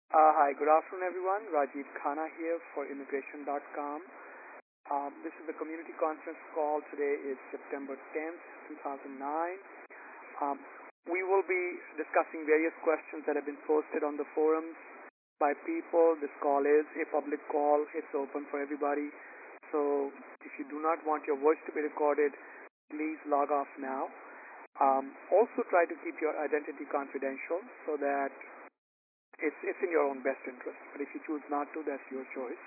Hi, good afternoon, everyone. Rajiv Khanna here for Immigration.com. This is the community conference call. Today is September 10th, 2009. Um, we will be discussing various questions that have been posted on the forums by people. This call is a public call. It's open for everybody. So if you do not want your voice to be recorded, please log off now. Also try to keep your identity confidential so that it's in your own best interest. But if you choose not to, that's your choice.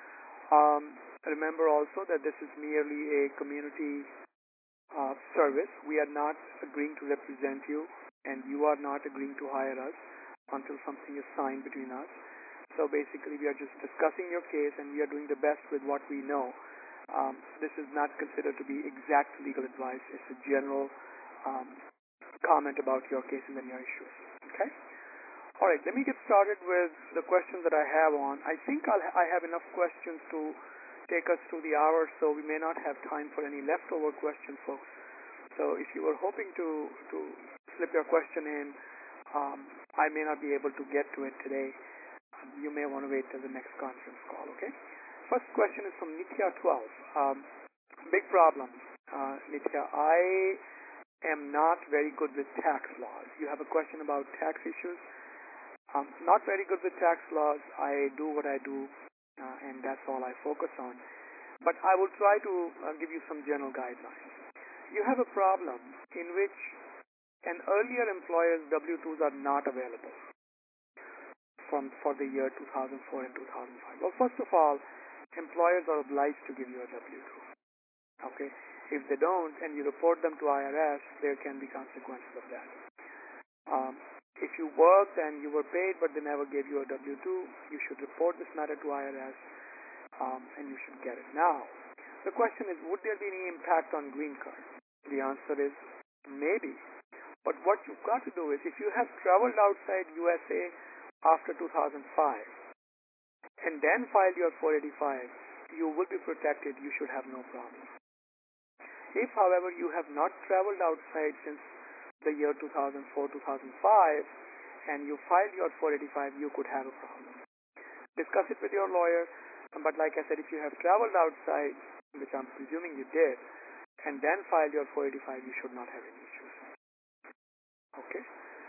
Remember also that this is merely a community service. We are not agreeing to represent you, and you are not agreeing to hire us until something is signed between us. So basically, we are just discussing your case, and we are doing the best with what we know. This is not considered to be exact legal advice. It's a general comment about your cases and your issues. Okay? All right, let me get started with the questions that I have on. I think I have enough questions to take us through the hour, so we may not have time for any leftover questions, folks. So if you were hoping to slip your question in, I may not be able to get to it today. You may want to wait till the next conference call, okay? First question is from Nitya12. Big problem, Nitya. I am not very good with tax laws. You have a question about tax issues? Not very good with tax laws. I do what I do, and that's all I focus on. But I will try to give you some general guidelines. You have a problem in which an earlier employer's W-2s are not available for the year 2004 and 2005. Well, first of all, employers are obliged to give you a W-2. Okay? If they don't and you report them to IRS, there can be consequences of that. If you worked and you were paid but they never gave you a W-2, you should report this matter to IRS, and you should get it. Now, the question is, would there be any impact on green card? The answer is maybe. But what you've got to do is, if you have traveled outside USA after 2005 and then filed your 485, you will be protected. You should have no problem. If, however, you have not traveled outside since the year 2004, 2005, and you filed your 485, you could have a problem. Discuss it with your lawyer, but like I said, if you have traveled outside, which I'm presuming you did, and then filed your 485, you should not have any issues. Okay?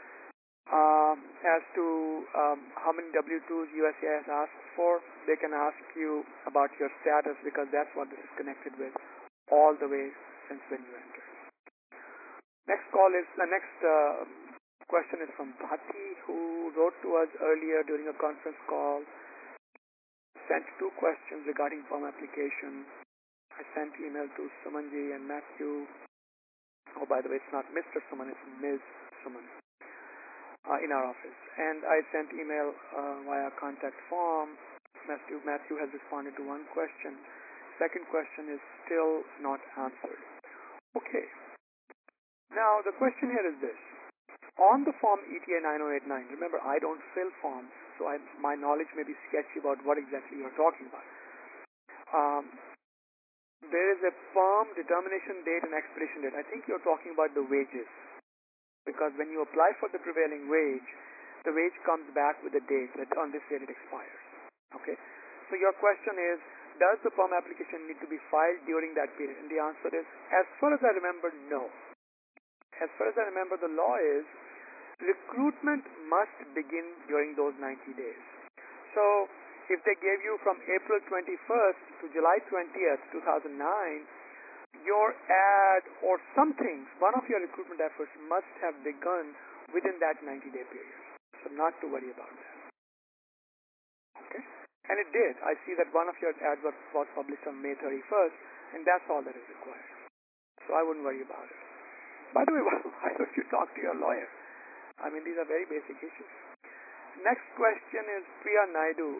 As to how many W-2s USCIS asks for, they can ask you about your status because that's what this is connected with all the way since when you entered. Next question is from Bhati, who wrote to us earlier during a conference call, sent two questions regarding form application. I sent email to Sumanji and Matthew. Oh, by the way, it's not Mr. Suman, it's Ms. Suman in our office. And I sent email via contact form. Matthew has responded to one question. Second question is still not answered. Okay. Now, the question here is this. On the form ETA 9089, remember, I don't fill forms, so my knowledge may be sketchy about what exactly you're talking about. There is a firm determination date and expiration date. I think you're talking about the wages, because when you apply for the prevailing wage, the wage comes back with a date that on this date it expires. Okay? So your question is, does the firm application need to be filed during that period? And the answer is, as far as I remember, no. As far as I remember, the law is recruitment must begin during those 90 days. So if they gave you from April 21st to July 20th, 2009, your ad or something, one of your recruitment efforts must have begun within that 90-day period. So not to worry about that. Okay? And it did. I see that one of your ads was published on May 31st, and that's all that is required. So I wouldn't worry about it. By the way, why don't you talk to your lawyer? I mean, these are very basic issues. Next question is Priya Naidu.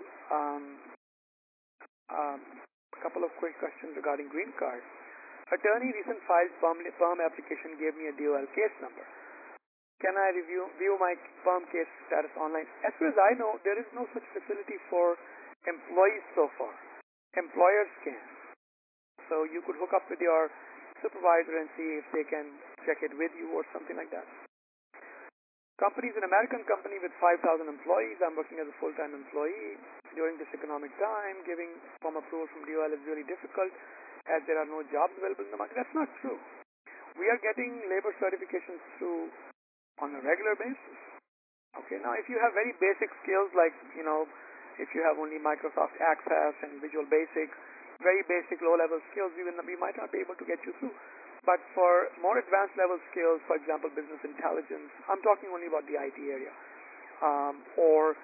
A couple of quick questions regarding green card. Attorney recent filed perm application gave me a DOL case number. Can I view my perm case status online? As far as I know, there is no such facility for employees so far. Employers can. So you could hook up with your supervisor and see if they can check it with you or something like that. Company is an American company with 5,000 employees. I'm working as a full-time employee. During this economic time, giving firm approval from DOL is really difficult as there are no jobs available in the market. That's not true. We are getting labor certifications through on a regular basis. Okay, now if you have very basic skills like, if you have only Microsoft Access and Visual Basic, very basic low-level skills, we might not be able to get you through. But for more advanced level skills, for example, business intelligence, I'm talking only about the IT area, or,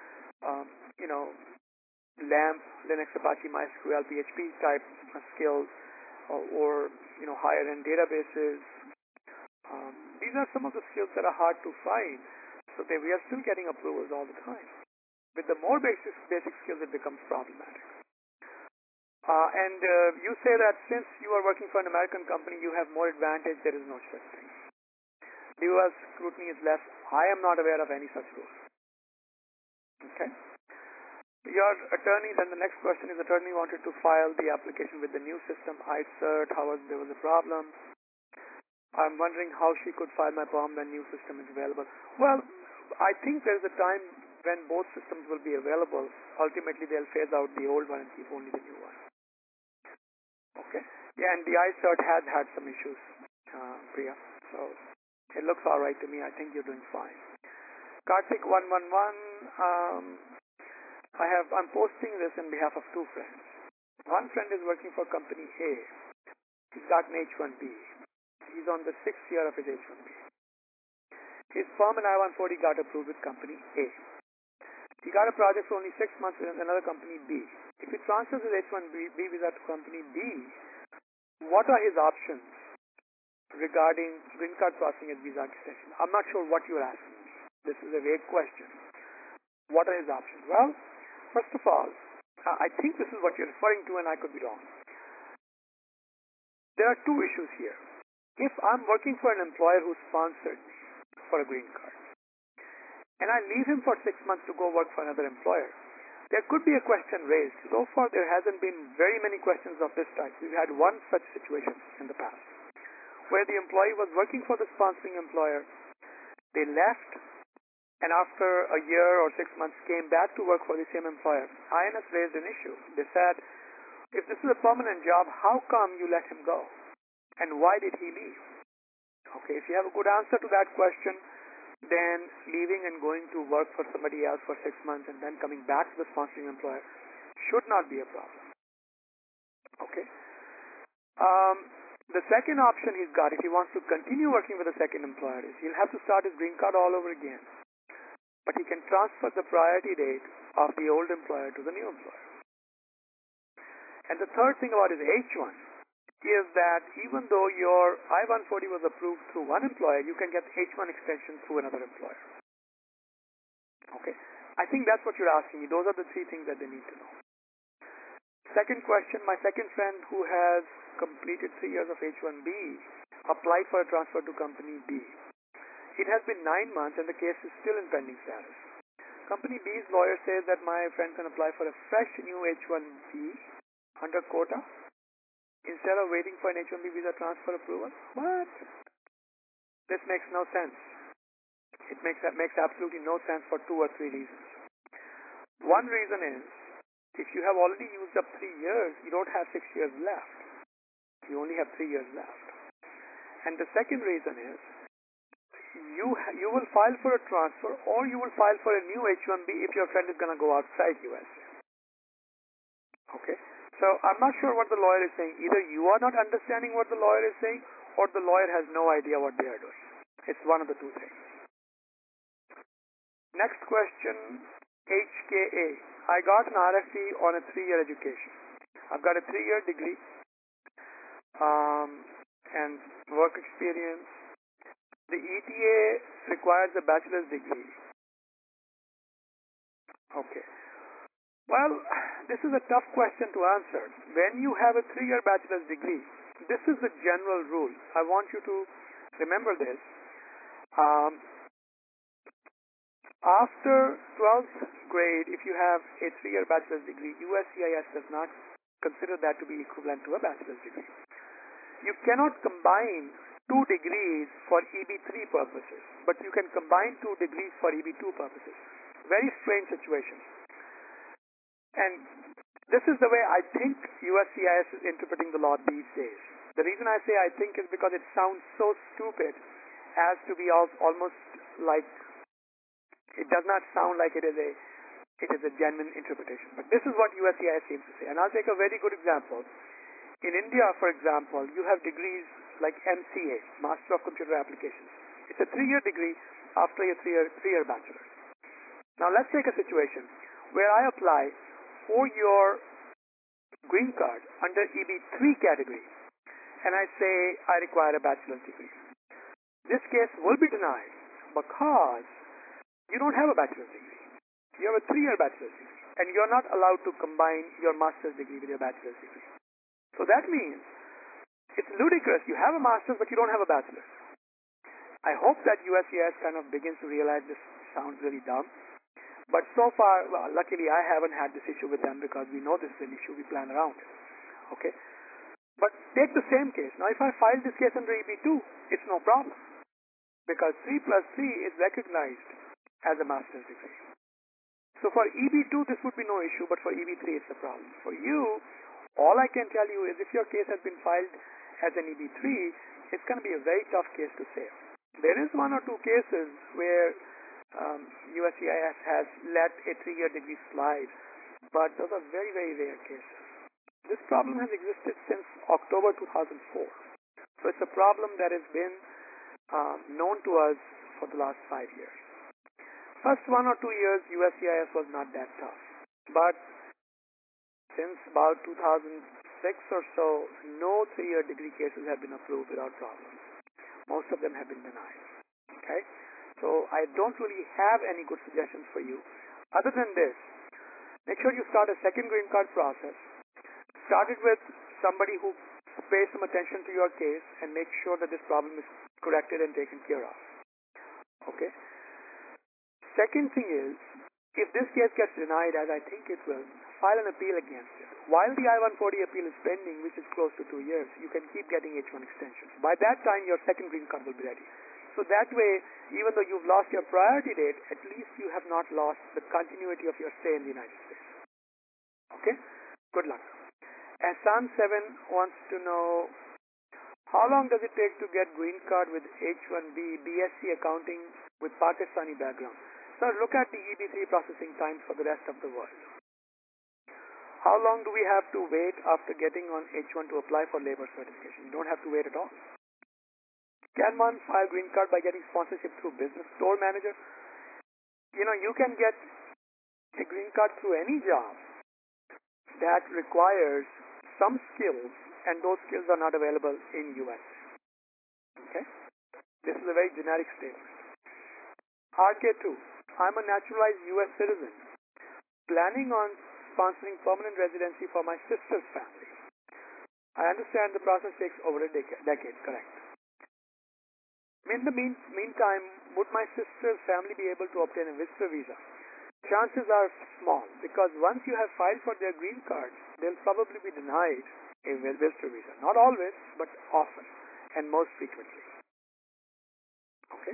LAMP, Linux, Apache, MySQL, PHP type skills, or higher-end databases. These are some of the skills that are hard to find, so we are still getting approvals all the time. With the more basic skills, it becomes problematic. And you say that since you are working for an American company, you have more advantage. There is no such thing. The U.S. scrutiny is less. I am not aware of any such rule. Okay. Your attorney, then the next question is, attorney wanted to file the application with the new system, iCert. There was a problem. I'm wondering how she could file my POM when new system is available. Well, I think there's a time when both systems will be available. Ultimately, they'll phase out the old one and keep only the new one. Okay. Yeah, and the iCert has had some issues, Priya. So it looks all right to me. I think you're doing fine. Karthik 111. I'm posting this in behalf of two friends. One friend is working for company A. He's got an H-1B. He's on the 6th year of his H-1B. His firm and I-140 got approved with company A. He got a project for only 6 months with another company B. If he transfers his H-1B visa to company B, what are his options regarding green card processing and visa extension? I'm not sure what you're asking me. This is a vague question. What are his options? Well, first of all, I think this is what you're referring to, and I could be wrong. There are two issues here. If I'm working for an employer who sponsored me for a green card, and I leave him for 6 months to go work for another employer, there could be a question raised. So far, there hasn't been very many questions of this type. We've had one such situation in the past, where the employee was working for the sponsoring employer. They left, and after a year or 6 months came back to work for the same employer. INS raised an issue. They said, if this is a permanent job, how come you let him go? And why did he leave? Okay, if you have a good answer to that question, then leaving and going to work for somebody else for 6 months and then coming back to the sponsoring employer should not be a problem. Okay. The second option he's got, if he wants to continue working with a second employer, is he'll have to start his green card all over again. But he can transfer the priority date of the old employer to the new employer. And the third thing about his H1 is that even though your I-140 was approved through one employer, you can get H1 extension through another employer. Okay. I think that's what you're asking me. Those are the three things that they need to know. Second question, my second friend who has completed 3 years of H1B applied for a transfer to company B. It has been 9 months and the case is still in pending status. Company B's lawyer says that my friend can apply for a fresh new H1B under quota instead of waiting for an H1B visa transfer approval. What? This makes no sense. That makes absolutely no sense for 2 or 3 reasons. One reason is, if you have already used up 3 years, you don't have 6 years left. You only have 3 years left. And the second reason is, you will file for a transfer or you will file for a new H1B if your friend is going to go outside USA. Okay? So I'm not sure what the lawyer is saying. Either you are not understanding what the lawyer is saying or the lawyer has no idea what they are doing. It's one of the two things. Next question, HKA. I got an RFE on a 3-year education. I've got a 3-year degree and work experience. The ETA requires a bachelor's degree. Okay. Well, this is a tough question to answer. When you have a 3-year bachelor's degree, this is the general rule. I want you to remember this. After 12th grade, if you have a 3-year bachelor's degree, USCIS does not consider that to be equivalent to a bachelor's degree. You cannot combine 2 degrees for EB3 purposes, but you can combine 2 degrees for EB2 purposes. Very strange situation. And this is the way I think USCIS is interpreting the law these days. The reason I say I think is because it sounds so stupid as to be almost like, it does not sound like it is a genuine interpretation. But this is what USCIS seems to say. And I'll take a very good example. In India, for example, you have degrees like MCA, Master of Computer Applications. It's a 3-year degree after your three-year bachelor's. Now let's take a situation where I apply for your green card under EB3 category, and I say I require a bachelor's degree. This case will be denied because you don't have a bachelor's degree. You have a 3-year bachelor's degree, and you're not allowed to combine your master's degree with your bachelor's degree. So that means it's ludicrous. You have a master's, but you don't have a bachelor's. I hope that USCIS kind of begins to realize this sounds really dumb. But so far, well, luckily I haven't had this issue with them because we know this is an issue. We plan around it. Okay? But take the same case. Now, if I file this case under EB2, it's no problem because 3 plus 3 is recognized as a master's degree. So for EB2, this would be no issue, but for EB3, it's a problem. For you, all I can tell you is if your case has been filed as an EB3, it's going to be a very tough case to save. There is 1 or 2 cases where USCIS has let a 3-year degree slide, but those are very, very rare cases. This problem has existed since October 2004. So it's a problem that has been known to us for the last 5 years. First 1 or 2 years, USCIS was not that tough. But since about 2006 or so, no 3-year degree cases have been approved without problems. Most of them have been denied. Okay? So I don't really have any good suggestions for you. Other than this, make sure you start a second green card process. Start it with somebody who pays some attention to your case and make sure that this problem is corrected and taken care of. Okay? Second thing is, if this case gets denied, as I think it will, file an appeal against it. While the I-140 appeal is pending, which is close to 2 years, you can keep getting H-1 extensions. By that time, your second green card will be ready. So that way, even though you've lost your priority date, at least you have not lost the continuity of your stay in the United States. Okay? Good luck. Ahsan 7 wants to know, how long does it take to get green card with H-1B, BSc accounting with Pakistani background? So look at the EB3 processing time for the rest of the world. How long do we have to wait after getting on H-1 to apply for labor certification? You don't have to wait at all. Can one file green card by getting sponsorship through business store manager? You know, you can get a green card through any job that requires some skills, and those skills are not available in US. Okay? This is a very generic statement. RK2, I'm a naturalized US citizen, planning on sponsoring permanent residency for my sister's family. I understand the process takes over a decade, correct? In the meantime, would my sister's family be able to obtain a visitor visa? Chances are small, because once you have filed for their green card, they'll probably be denied a visitor visa. Not always, but often, and most frequently. Okay?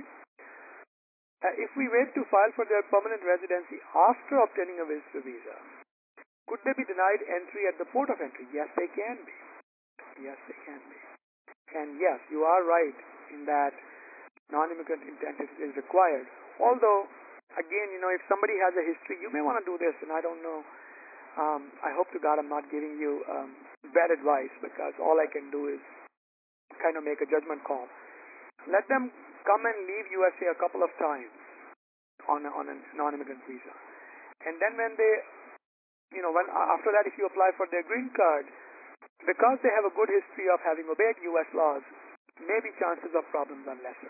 If we wait to file for their permanent residency after obtaining a visitor visa, could they be denied entry at the port of entry? Yes, they can be. Yes, they can be. And yes, you are right in that non-immigrant intent is required. Although, again, you know, if somebody has a history, you may want to do this, and I don't know. I hope to God I'm not giving you bad advice, because all I can do is kind of make a judgment call. Let them come and leave USA a couple of times on a non-immigrant visa. And then when they, you know, after that, if you apply for their green card, because they have a good history of having obeyed U.S. laws, maybe chances of problems are lesser.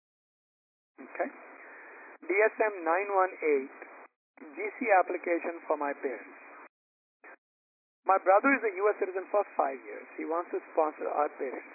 Okay? DSM 918, GC application for my parents. My brother is a U.S. citizen for 5 years. He wants to sponsor our parents.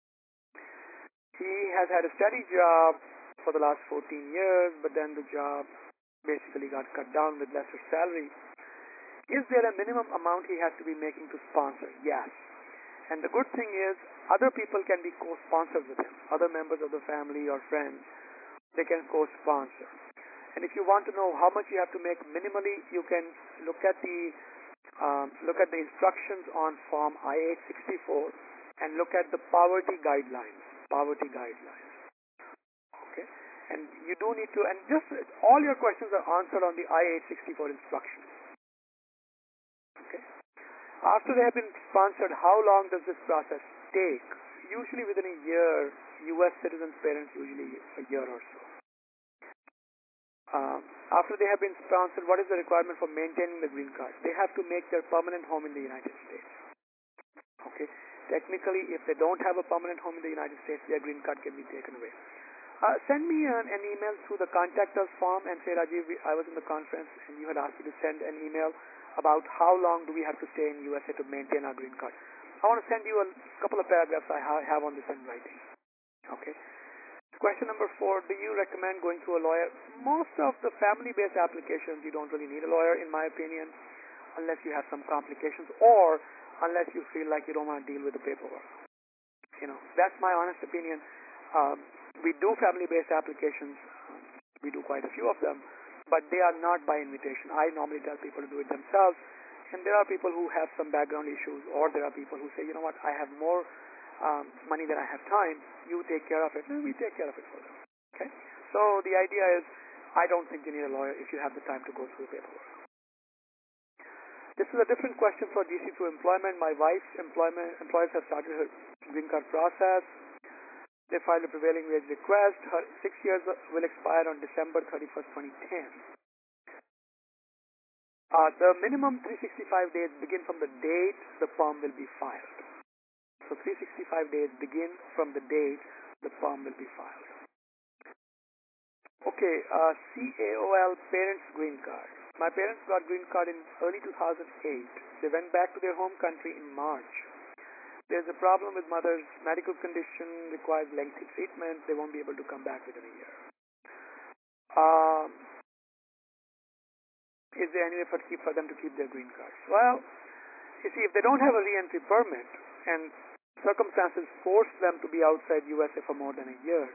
He has had a steady job for the last 14 years, but then the job basically got cut down with lesser salary. Is there a minimum amount he has to be making to sponsor? Yes. And the good thing is, Other people can be co-sponsors with him. Other members of the family or friends, they can co-sponsor. And if you want to know how much you have to make minimally, you can look at the instructions on Form I-864 and look at the poverty guidelines. Poverty guidelines. Okay, and you do need to, and just all your questions are answered on the I-864 instructions. Okay. After they have been sponsored, how long does this process take? Usually within a year. U.S. citizens' parents usually a year or so. After they have been sponsored, what is the requirement for maintaining the green card? They have to make their permanent home in the United States. Okay. Technically, if they don't have a permanent home in the United States, their green card can be taken away. Send me an email through the contact us form and say, Rajiv, I was in the conference and you had asked me to send an email about how long do we have to stay in USA to maintain our green card. I want to send you a couple of paragraphs I have on this in writing. Okay. Question number 4, do you recommend going to a lawyer? Most of the family-based applications, you don't really need a lawyer, in my opinion, unless you have some complications or unless you feel like you don't want to deal with the paperwork. That's my honest opinion. We do family-based applications. We do quite a few of them, but they are not by invitation. I normally tell people to do it themselves, and there are people who have some background issues, or there are people who say, you know what, I have more money than I have time, you take care of it, and we take care of it for them. Okay? So the idea is, I don't think you need a lawyer if you have the time to go through the paperwork. This is a different question for GC through employment. My wife's employers have started her green card process. They filed a prevailing wage request. Her 6 years will expire on December 31st, 2010. The minimum 365 days begin from the date the form will be filed. So 365 days begin from the date the form will be filed. Okay, CAOL parents' green card. My parents got green card in early 2008. They went back to their home country in March. There's a problem with mother's medical condition, requires lengthy treatment. They won't be able to come back within a year. Is there any way for them to keep their green cards? Well, you see, if they don't have a re-entry permit and circumstances force them to be outside USA for more than a year,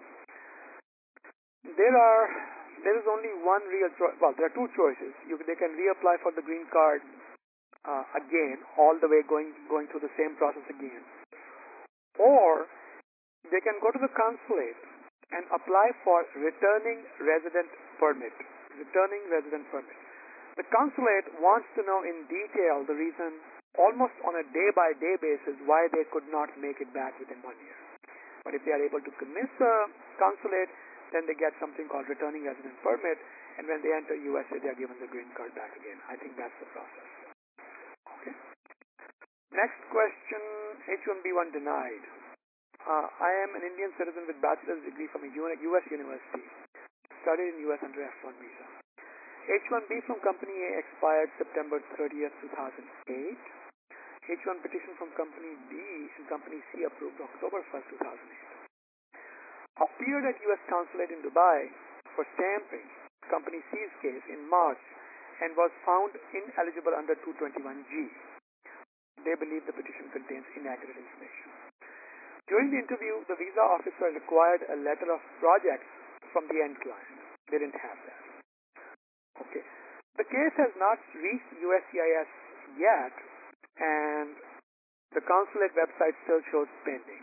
there is only one real choice. Well, there are two choices. They can reapply for the green card again, all the way going through the same process again, or they can go to the consulate and apply for returning resident permit. Returning resident permit. The consulate wants to know in detail the reason, almost on a day-by-day basis, why they could not make it back within 1 year. But if they are able to convince the consulate, then they get something called returning resident permit, and when they enter USA, they are given the green card back again. I think that's the process. Okay. Next question, H-1B1 denied. I am an Indian citizen with bachelor's degree from a U.S. university. Studied in U.S. under F1 visa. H-1B from Company A expired September 30th, 2008. H-1 petition from Company B and Company C approved October 1st, 2008. Appeared at U.S. Consulate in Dubai for stamping Company C's case in March and was found ineligible under 221G. They believe the petition contains inaccurate information. During the interview, the visa officer required a letter of projects from the end client. They didn't have that. Okay. The case has not reached USCIS yet, and the consulate website still shows pending.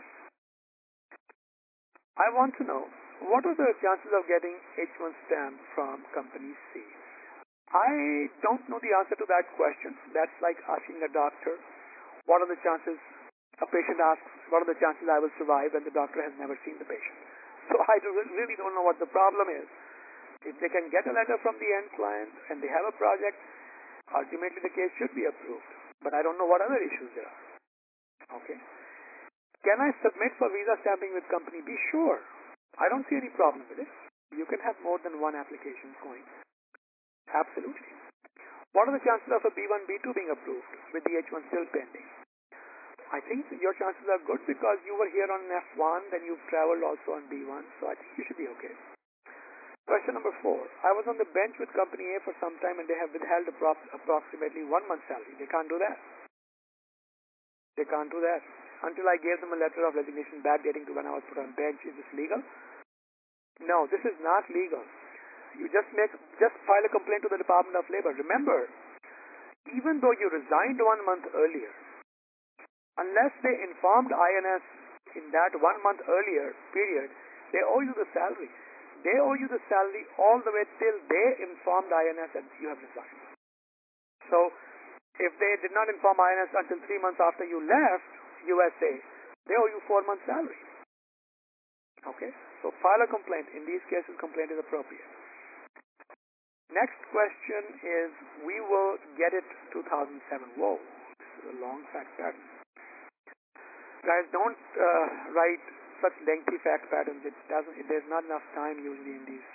I want to know, what are the chances of getting H-1 stamp from Company C? I don't know the answer to that question. That's like asking a doctor, what are the chances, a patient asks, what are the chances I will survive when the doctor has never seen the patient? So I really don't know what the problem is. If they can get a letter from the end client and they have a project, ultimately the case should be approved. But I don't know what other issues there are. Okay. Can I submit for visa stamping with Company B? Sure. I don't see any problem with it. You can have more than one application going. Absolutely. What are the chances of a B1, B2 being approved with the H1 still pending? I think your chances are good because you were here on an F1, then you've traveled also on B1, so I think you should be okay. Question number 4. I was on the bench with Company A for some time and they have withheld approximately 1 month's salary. They can't do that. They can't do that. until I gave them a letter of resignation backdating to when I was put on bench. Is this legal? No, this is not legal. You just file a complaint to the Department of Labor. Remember, even though you resigned 1 month earlier, unless they informed INS in that 1 month earlier period, they owe you the salary. They owe you the salary all the way till they informed INS that you have resigned. So, if they did not inform INS until 3 months after you left USA, they owe you 4 months' salary. Okay? So, file a complaint. In these cases, complaint is appropriate. Next question is, we will get it 2007. Whoa, this is a long fact pattern. Guys, don't write such lengthy fact patterns. There's not enough time usually in these,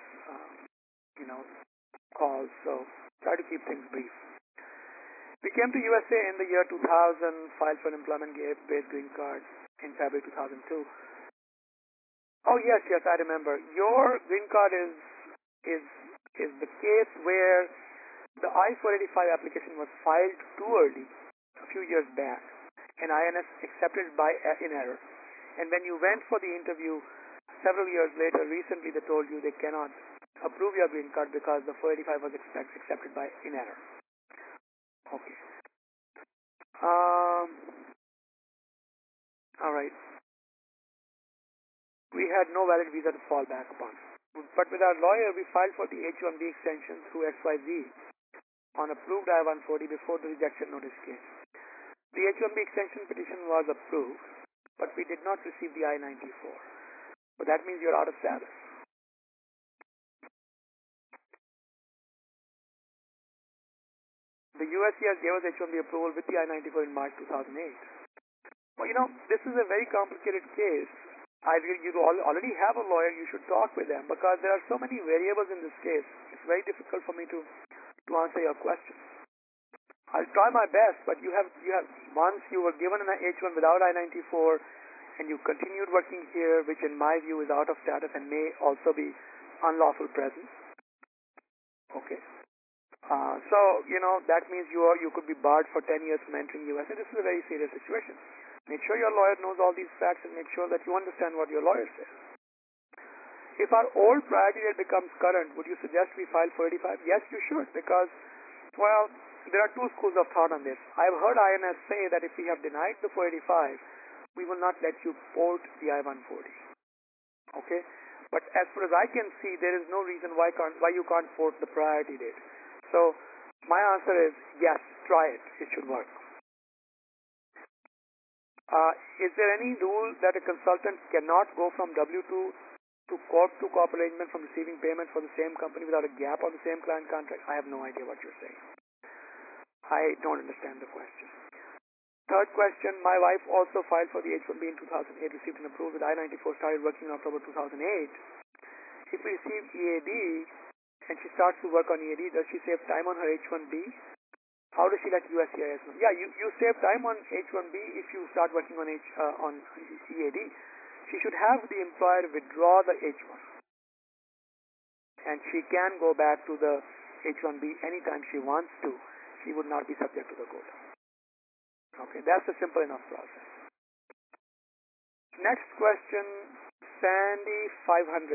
calls. So try to keep things brief. We came to USA in the year 2000, filed for an employment-based green card in February 2002. Oh yes, I remember. Your green card is the case where the I-485 application was filed too early, a few years back, and INS accepted in error. And when you went for the interview several years later, recently they told you they cannot approve your green card because the 485 was accepted in error. Okay. All right. We had no valid visa to fall back upon. But with our lawyer, we filed for the H-1B extension through XYZ on approved I-140 before the rejection notice came. The H-1B extension petition was approved, but we did not receive the I-94. So that means you're out of status. The USCIS gave us H-1B approval with the I-94 in March 2008. Well, this is a very complicated case. You already have a lawyer. You should talk with them because there are so many variables in this case. It's very difficult for me to answer your question. I'll try my best, but you have once you were given an H-1 without I-94 and you continued working here, which in my view is out of status and may also be unlawful presence. Okay. So that means you could be barred for 10 years from entering US, and this is a very serious situation. Make sure your lawyer knows all these facts and make sure that you understand what your lawyer says. If our old priority date becomes current, would you suggest we file 485? Yes, you should, because, well, there are two schools of thought on this. I've heard INS say that if we have denied the 485, we will not let you port the I-140. Okay? But as far as I can see, there is no reason why you can't port the priority date. So my answer is yes, try it. It should work. Is there any rule that a consultant cannot go from W-2 to corp-to-corp arrangement from receiving payment for the same company without a gap on the same client contract? I have no idea what you're saying. I don't understand the question. Third question, my wife also filed for the H-1B in 2008, received an approval with I-94, started working in October 2008. If we receive EAD and she starts to work on EAD, does she save time on her H-1B? How does she let USCIS know? Yeah, you save time on H-1B if you start working on EAD. She should have the employer withdraw the H-1. And she can go back to the H-1B anytime she wants to. She would not be subject to the quota. Okay, that's a simple enough process. Next question, Sand 500.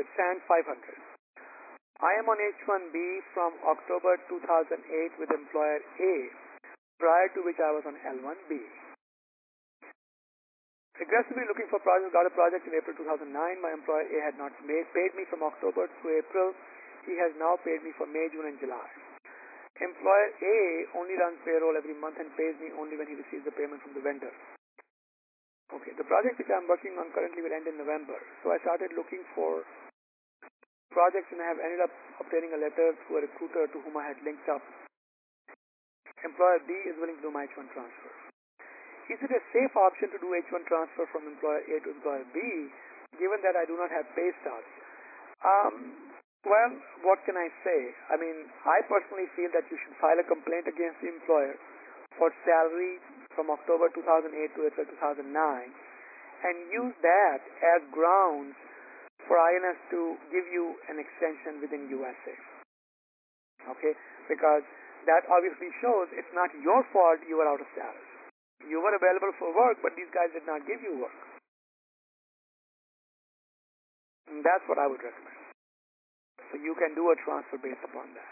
I am on H-1B from October 2008 with employer A, prior to which I was on L-1B. Aggressively looking for projects, got a project in April 2009. My employer A had not paid me from October to April. He has now paid me for May, June, and July. Employer A only runs payroll every month and pays me only when he receives the payment from the vendor. Okay, the project which I'm working on currently will end in November. So I started looking for projects and I have ended up obtaining a letter through a recruiter to whom I had linked up. Employer B is willing to do my H-1 transfer. Is it a safe option to do H-1 transfer from employer A to employer B, given that I do not have pay stubs? Well, what can I say? I mean, I personally feel that you should file a complaint against the employer for salary from October 2008 to April 2009 and use that as grounds for INS to give you an extension within USA. Okay? Because that obviously shows it's not your fault you are out of status. You were available for work, but these guys did not give you work. And that's what I would recommend. So you can do a transfer based upon that.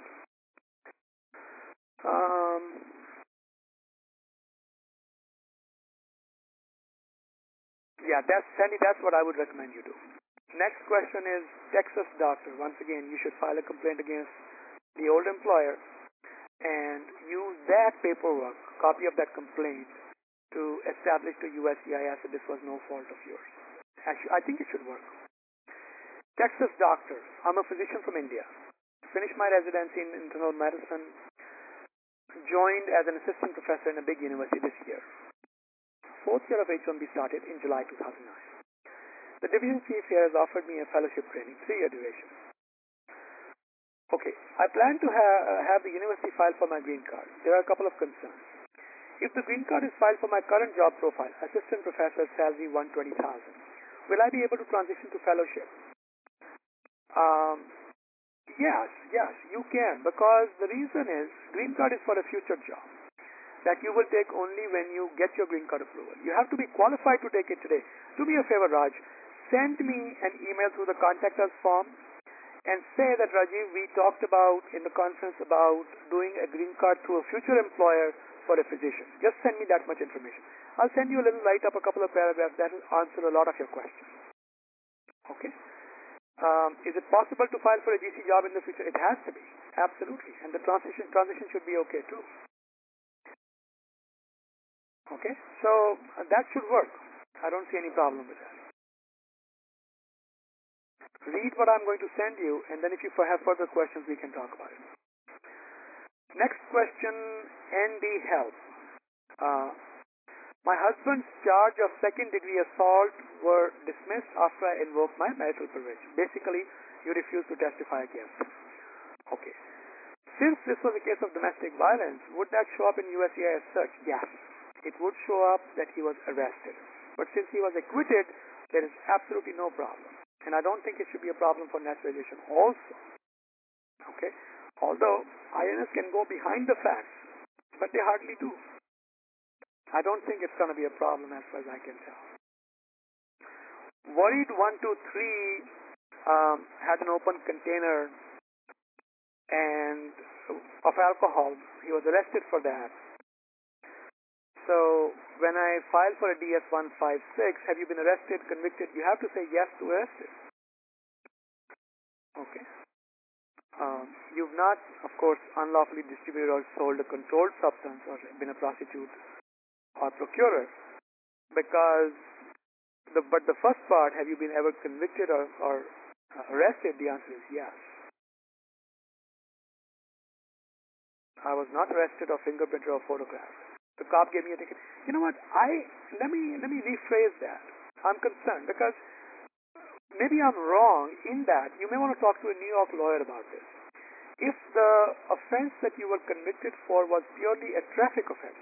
Yeah, Sandy, that's what I would recommend you do. Next question is Texas doctor. Once again, you should file a complaint against the old employer and use that paperwork, copy of that complaint, to establish to USCIS that this was no fault of yours. Actually, I think it should work. Texas doctor. I'm a physician from India. Finished my residency in internal medicine. Joined as an assistant professor in a big university this year. Fourth year of H-1B started in July 2009. The division chief here has offered me a fellowship training, 3-year duration. Okay, I plan to have the university file for my green card. There are a couple of concerns. If the green card is filed for my current job profile, assistant professor, salary 120,000, will I be able to transition to fellowship? Yes, you can, because the reason is green card is for a future job that you will take only when you get your green card approval. You have to be qualified to take it today. Do me a favor, Raj. Send me an email through the contact us form and say that, Rajiv, we talked about in the conference about doing a green card through a future employer for a physician. Just send me that much information. I'll send you a little write-up, a couple of paragraphs that will answer a lot of your questions. Okay? Is it possible to file for a GC job in the future? It has to be. Absolutely. And the transition should be okay too. Okay? So that should work. I don't see any problem with that. Read what I'm going to send you, and then if you have further questions, we can talk about it. Next question, ND Health. My husband's charge of second-degree assault were dismissed after I invoked my marital privilege. Basically, you refuse to testify against him. Okay. Since this was a case of domestic violence, would that show up in USCIS search? Yes. It would show up that he was arrested. But since he was acquitted, there is absolutely no problem. And I don't think it should be a problem for naturalization also. Okay? Although INS can go behind the facts, but they hardly do. I don't think it's going to be a problem as far as I can tell. Worried 123 had an open container and of alcohol. He was arrested for that. So when I filed for a DS-156, have you been arrested, convicted? You have to say yes to arrested. Okay. You've not, of course, unlawfully distributed or sold a controlled substance or been a prostitute or procurer, because but the first part, have you been ever convicted or arrested? The answer is yes. I was not arrested or fingerprinted or photographed. The cop gave me a ticket. You know what? Let me rephrase that. I'm concerned because maybe I'm wrong in that you may want to talk to a New York lawyer about this. If the offense that you were convicted for was purely a traffic offense,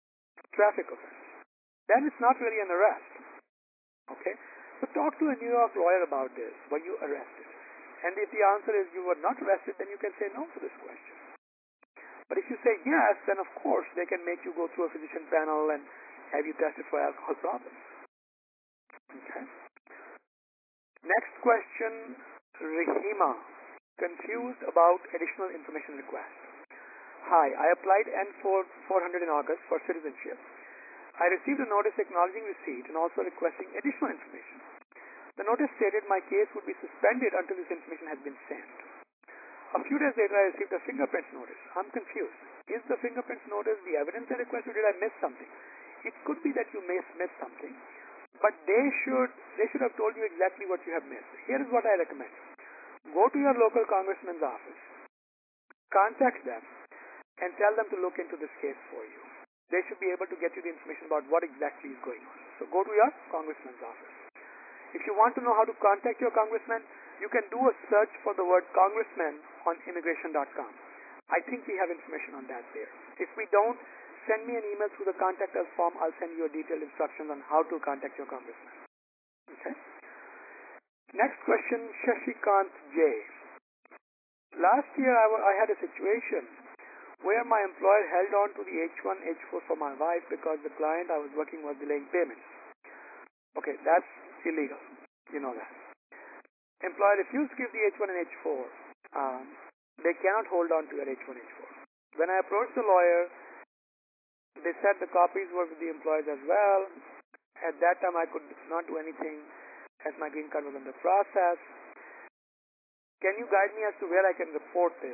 then it's not really an arrest. Okay? So talk to a New York lawyer about this. Were you arrested? And if the answer is you were not arrested, then you can say no to this question. But if you say yes, then of course they can make you go through a physician panel and have you tested for alcohol problems. Okay? Next question, Rahima. Confused about additional information request. Hi, I applied N400 in August for citizenship. I received a notice acknowledging receipt and also requesting additional information. The notice stated my case would be suspended until this information had been sent. A few days later, I received a fingerprints notice. I'm confused. Is the fingerprints notice the evidence I requested, or did I miss something? It could be that you may have missed something, but they should have told you exactly what you have missed. Here is what I recommend. Go to your local congressman's office, contact them, and tell them to look into this case for you. They should be able to get you the information about what exactly is going on. So go to your congressman's office. If you want to know how to contact your congressman, you can do a search for the word congressman on immigration.com. I think we have information on that there. If we don't, send me an email through the contact us form. I'll send you a detailed instructions on how to contact your congressman. Okay? Next question, Shashikant J. Last year I had a situation where my employer held on to the H1, H4 for my wife because the client I was working was delaying payments. Okay, that's illegal. You know that. Employer refused to give the H1 and H4. They cannot hold on to your H1, H4. When I approached the lawyer, they said the copies were with the employers as well. At that time, I could not do anything as my green card was under process. Can you guide me as to where I can report this?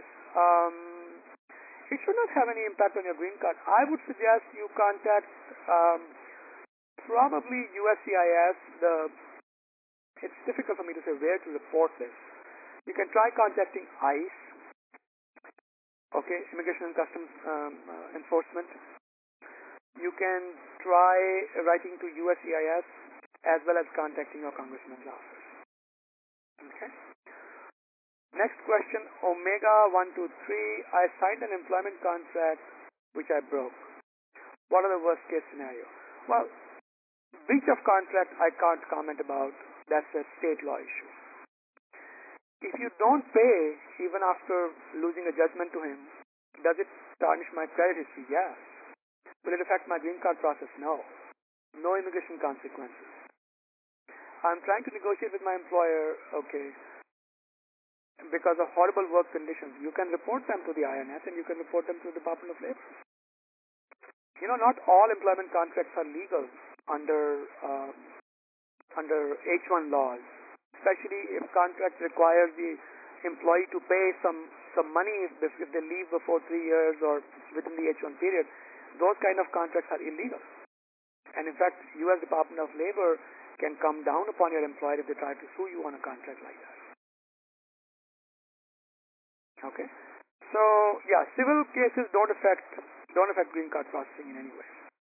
It should not have any impact on your green card. I would suggest you contact probably USCIS. It's difficult for me to say where to report this. You can try contacting ICE, okay, Immigration and Customs Enforcement. You can try writing to USCIS as well as contacting your congressman's office. Okay. Next question, Omega 123. I signed an employment contract which I broke. What are the worst case scenario? Well, breach of contract I can't comment about. That's a state law issue. If you don't pay even after losing a judgment to him, does it tarnish my credit history? Yes. Will it affect my green card process? No. No immigration consequences. I'm trying to negotiate with my employer, okay, because of horrible work conditions. You can report them to the INS and you can report them to the Department of Labor. You know, not all employment contracts are legal under H1 laws, especially if contract requires the employee to pay some money if they leave before 3 years or within the H1 period. Those kind of contracts are illegal. And in fact, U.S. Department of Labor can come down upon your employer if they try to sue you on a contract like that. Okay? So, yeah, civil cases don't affect green card processing in any way.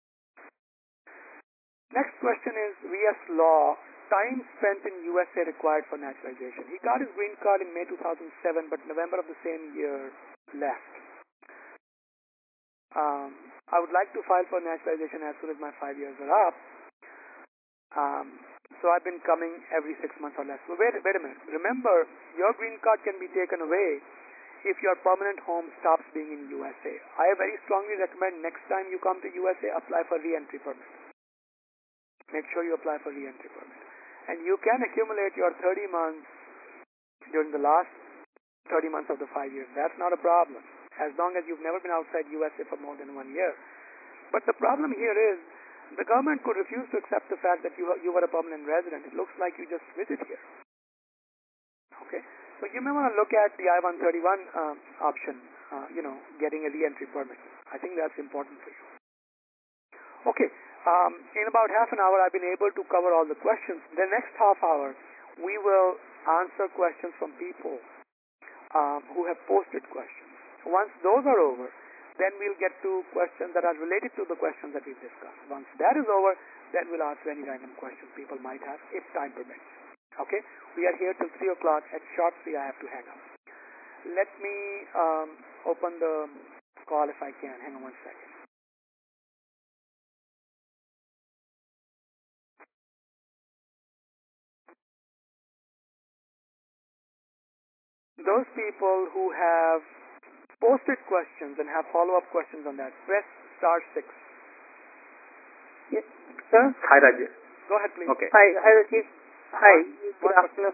Next question is VS Law. Time spent in USA required for naturalization. He got his green card in May 2007, but November of the same year left. I would like to file for naturalization as soon as my 5 years are up. So I've been coming every 6 months or less. So wait a minute. Remember, your green card can be taken away if your permanent home stops being in USA. I very strongly recommend next time you come to USA, apply for re-entry permit. Make sure you apply for re-entry permit. And you can accumulate your 30 months during the last 30 months of the 5 years. That's not a problem, as long as you've never been outside USA for more than 1 year. But the problem here is, the government could refuse to accept the fact that you were a permanent resident. It looks like you just visit here. Okay? So you may want to look at the I-131 option, getting a re-entry permit. I think that's important for you. Okay. In about half an hour, I've been able to cover all the questions. The next half hour, we will answer questions from people who have posted questions. Once those are over, then we'll get to questions that are related to the questions that we've discussed. Once that is over, then we'll answer any random questions people might have, if time permits. Okay? We are here till 3 o'clock. At sharp 3, I have to hang up. Let me open the call if I can. Hang on 1 second. Those people who have posted questions and have follow-up questions on that, press *6. Yes, sir. Hi, Rajesh. Go ahead, please. Okay. Hi, Rajesh. Hi. Good afternoon.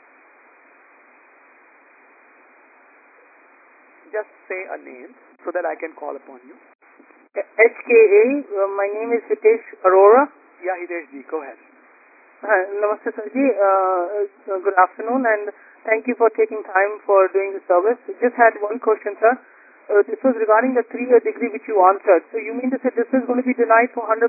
Just say a name so that I can call upon you. HKA. My name is Hitesh Arora. Yeah, Hitesh ji, go ahead. Namaste, sir ji. Good afternoon, and thank you for taking time for doing the service. Just had one question, sir. This was regarding the 3-year degree which you answered. So you mean to say this is going to be denied for 100%?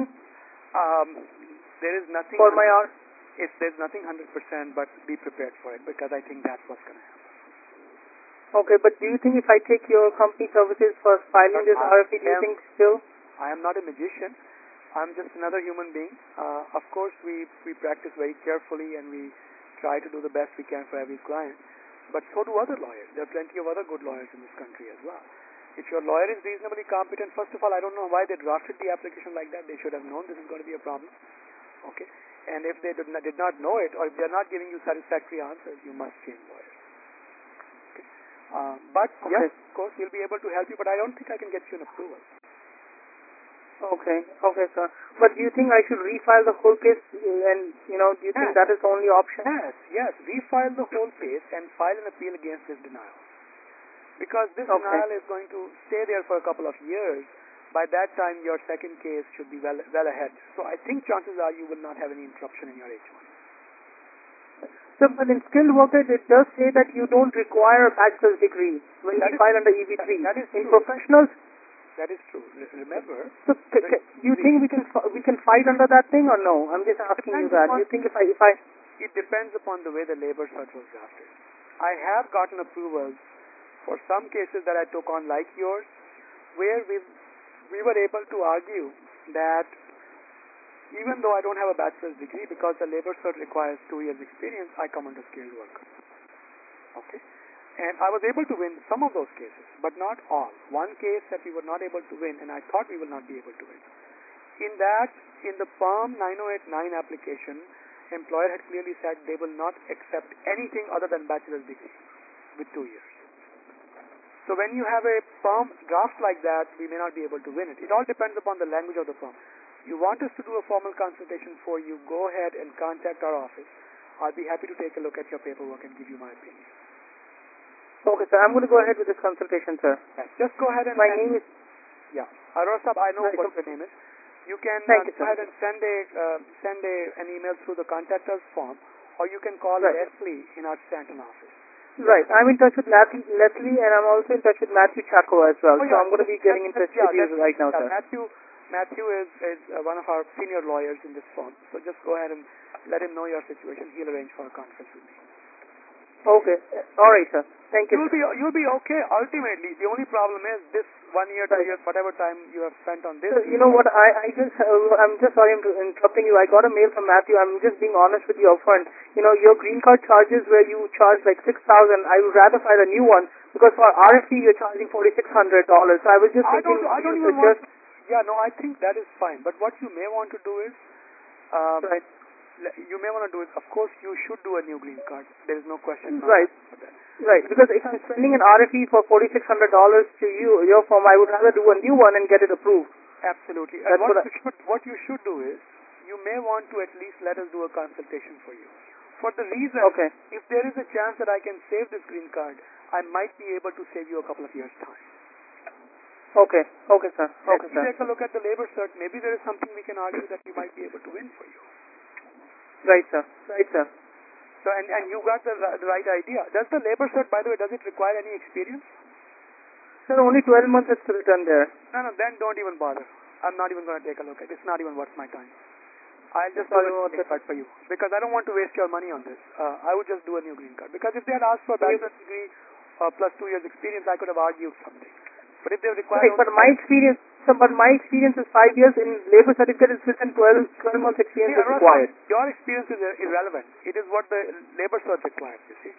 There is nothing. For my hours? There's nothing 100%, but be prepared for it, because I think that's what's going to happen. Okay, but do you think if I take your company services for filing this RFP, do you think still? I am not a magician. I'm just another human being. Of course, we practice very carefully and we try to do the best we can for every client. But so do other lawyers. There are plenty of other good lawyers in this country as well. If your lawyer is reasonably competent, first of all, I don't know why they drafted the application like that. They should have known this is going to be a problem. Okay? And if they did not know it, or if they're not giving you satisfactory answers, you must change lawyers. Okay? But Okay. yes, of course, we'll be able to help you, but I don't think I can get you an approval. Okay, sir. But do you think I should refile the whole case and, do you think that is the only option? Yes. Refile the whole case and file an appeal against this denial. Because this Okay. denial is going to stay there for a couple of years. By that time, your second case should be well ahead. So I think chances are you will not have any interruption in your H1. So, but in skilled workers, it does say that you don't require a bachelor's degree when you file under EB3. That is in true. Professionals. That is true. Remember. So, do you think we can fight under that thing or no? I'm just asking you that. Do you think if I It depends upon the way the labor search was drafted. I have gotten approvals for some cases that I took on like yours, where we were able to argue that even though I don't have a bachelor's degree, because the labor cert requires 2 years experience, I come under skilled worker. Okay? And I was able to win some of those cases, but not all. One case that we were not able to win, and I thought we will not be able to win. In the PERM 9089 application, employer had clearly said they will not accept anything other than bachelor's degree with 2 years. So when you have a PERM draft like that, we may not be able to win it. It all depends upon the language of the PERM. You want us to do a formal consultation for you, go ahead and contact our office. I'll be happy to take a look at your paperwork and give you my opinion. Okay, sir. I'm going to go ahead with this consultation, sir. Yes. Just go ahead and... My name is... Yeah. Arora Sahab, I know Right. what your name is. You can Thank you, go sir. ahead and send an email through the contact us form, or you can call Right. Leslie in our Stanton office. Right. I'm in touch with Leslie, and I'm also in touch with Matthew Chaco as well. Oh, So yeah. I'm going to be getting in touch with you right now, sir. Matthew is one of our senior lawyers in this firm. So just go ahead and let him know your situation. He'll arrange for a conference with me. Okay. All right, sir. Thank you. You'll be okay. Ultimately, the only problem is this 1 year, 2 years, whatever time you have spent on this. So, you know what? I'm just sorry I'm interrupting you. I got a mail from Matthew. I'm just being honest with you upfront. Your green card charges where you charge like $6,000. I would rather file a new one because for RFE you're charging $4,600. So I was just thinking. I don't even want. Yeah, no, I think that is fine. But what you may want to do is, Right. you may want to do is, of course, you should do a new green card. There is no question. Right. Right. Because if I'm spending an RFE for $4,600 to your firm, I would rather do a new one and get it approved. Absolutely. That's And what you should do is, you may want to at least let us do a consultation for you. For the reason, Okay. if there is a chance that I can save this green card, I might be able to save you a couple of years' time. Okay. Okay, sir. Okay, sir. Take a look at the labor cert. Maybe there is something we can argue that we might be able to win for you. Right, sir. Right, sir. So, and you got the right idea. Does the labor cert, by the way, does it require any experience? Sir, only 12 months is written there. No, then don't even bother. I'm not even going to take a look at it. It's not even worth my time. I'll just do a green card for you. Because I don't want to waste your money on this. I would just do a new green card. Because if they had asked for a bachelor's degree plus 2 years experience, I could have argued something. But if they require... Right, but my experience is 5 years in labor certificate is written 12 months experience is required. Your experience is irrelevant. It is what the labor cert requires, you see.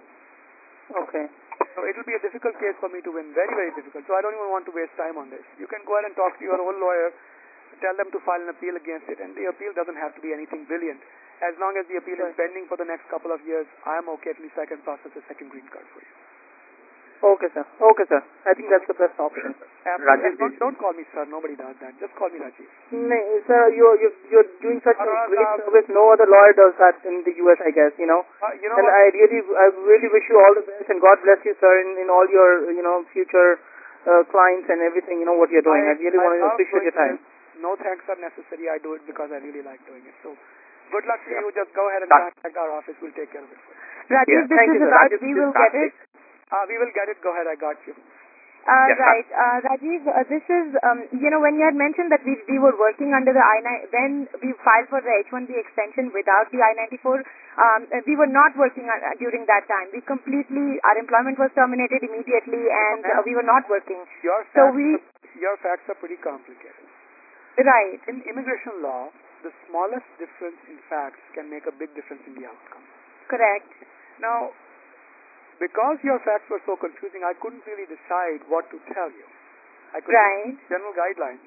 Okay. So it will be a difficult case for me to win. Very, very difficult. So I don't even want to waste time on this. You can go ahead and talk to your own lawyer, tell them to file an appeal against it, and the appeal doesn't have to be anything brilliant. As long as the appeal is pending for the next couple of years, I am okay. At least I can process a second green card for you. Okay, sir. Okay, sir. I think that's the best option. Rajiv, don't call me sir. Nobody does that. Just call me Rajiv. No, sir, you're doing such a great service. No other lawyer does that in the U.S., I guess, And I really wish you all the best, and God bless you, sir, in all your, future clients and everything, what you're doing. I really want to appreciate your time. No thanks are necessary. I do it because I really like doing it. So, good luck to you. Just go ahead and contact our office. We'll take care of it for you. Rajiv, this is Raj. We will get it. We will get it. Go ahead. I got you. Right. Rajiv, this is, when you had mentioned that we were working under the I-9, when we filed for the H-1B extension without the I-94, we were not working during that time. Our employment was terminated immediately and we were not working. Your facts are pretty complicated. Right. In immigration law, the smallest difference in facts can make a big difference in the outcome. Correct. Now, because your facts were so confusing, I couldn't really decide what to tell you. I could give general guidelines.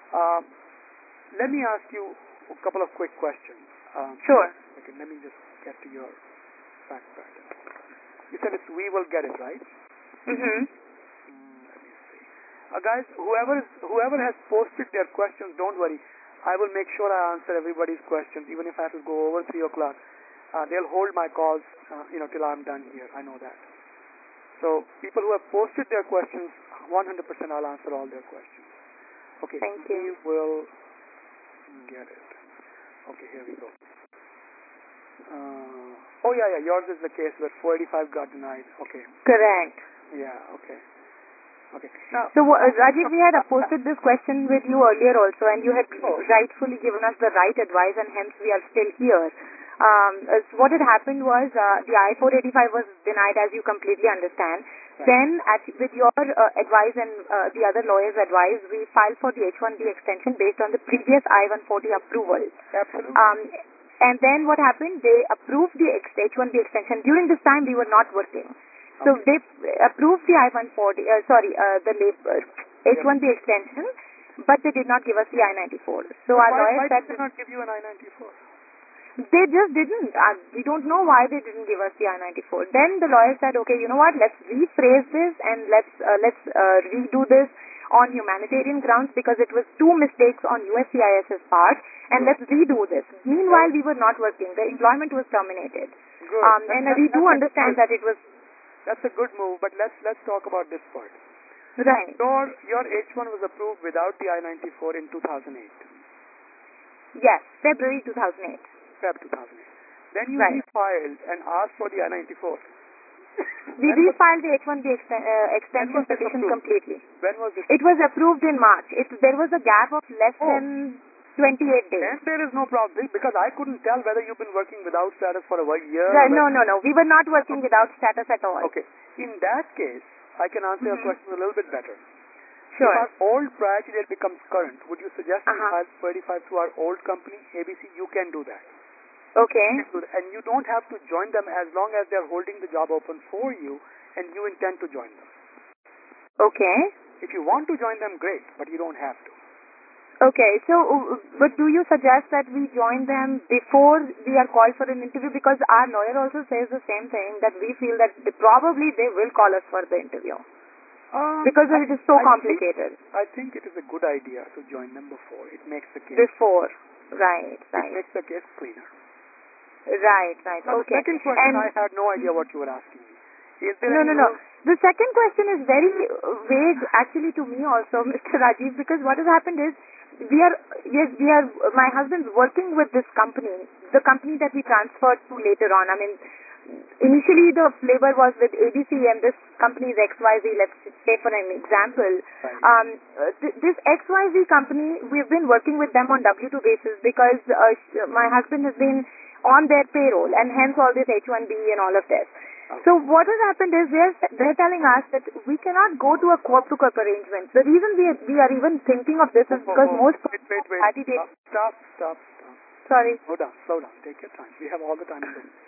Let me ask you a couple of quick questions. Sure. Okay, let me just get to your fact pattern. You said we will get it, right? Mm-hmm. Let me see. Guys, whoever has posted their questions, don't worry. I will make sure I answer everybody's questions, even if I have to go over 3 o'clock. They'll hold my calls, till I'm done here. I know that. So people who have posted their questions, 100% I'll answer all their questions. Okay, Thank you. We will get it. Okay, here we go. Oh yeah, yours is the case where 485 got denied. Okay. Correct. Yeah, okay. Okay. So, Rajiv, we had posted this question with you earlier also, and you had rightfully given us the right advice, and hence we are still here. So what had happened was the I-485 was denied, as you completely understand. Right. Then, with your advice and the other lawyers' advice, we filed for the H-1B extension based on the previous I-140 approval. Absolutely. And then what happened? They approved the H-1B extension. During this time, we were not working. So they approved the I-140, the H-1B extension, but they did not give us the I-94. So our lawyer said... Why did they not give you an I-94? They just didn't. We don't know why they didn't give us the I-94. Then the lawyer said, okay, you know what, let's rephrase this and let's redo this on humanitarian grounds because it was 2 mistakes on USCIS's part, and let's redo this. Meanwhile, we were not working. The employment was terminated. Good. And we do understand that it was... That's a good move, but let's talk about this part. Right. Your H1 was approved without the I-94 in 2008. Yes, February 2008. Feb 2008. Then you Right. refiled and asked for the I-94. We refiled the H-1B extension petition completely. When was it? It was approved in March. There was a gap of less than 28 days. Then there is no problem because I couldn't tell whether you've been working without status for a year. Right, no. We were not working without status at all. Okay. In that case, I can answer your question a little bit better. Sure. If our old priority date becomes current, would you suggest we Uh-huh. file 35 to our old company, ABC? You can do that. Okay. And you don't have to join them as long as they're holding the job open for you and you intend to join them. Okay. If you want to join them, great, but you don't have to. Okay, so, but do you suggest that we join them before we are called for an interview? Because our lawyer also says the same thing, that we feel that probably they will call us for the interview. Because it is so complicated. I think it is a good idea to join them before. It makes the case... Before. Right. It makes the case cleaner. Right. Now, Okay. the second question, I had no idea what you were asking me. Is there No. The second question is very vague actually to me also, Mr. Rajiv, because what has happened is we are my husband's working with this company, the company that we transferred to later on. I mean, initially the labor was with ABC and this company is XYZ, let's say for an example. Right. This XYZ company, we've been working with them on W-2 basis because my husband has been on their payroll and hence all this H-1B and all of this. Okay. So what has happened is they're telling us that we cannot go to a corp-to-corp arrangement. The reason we are even thinking of this is because most... Wait. Stop. Sorry. Slow down. Take your time. We have all the time in this.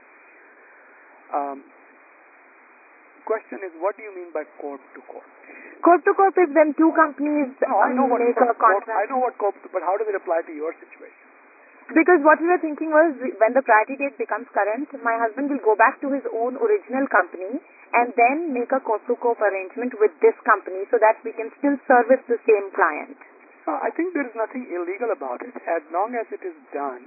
Question is, what do you mean by corp-to-corp? Corp-to-corp is when two companies make a contract. I know what corp, but how does it apply to your situation? Because what we were thinking was when the priority date becomes current, my husband will go back to his own original company and then make a corp-to-corp arrangement with this company so that we can still service the same client. I think there is nothing illegal about it as long as it is done.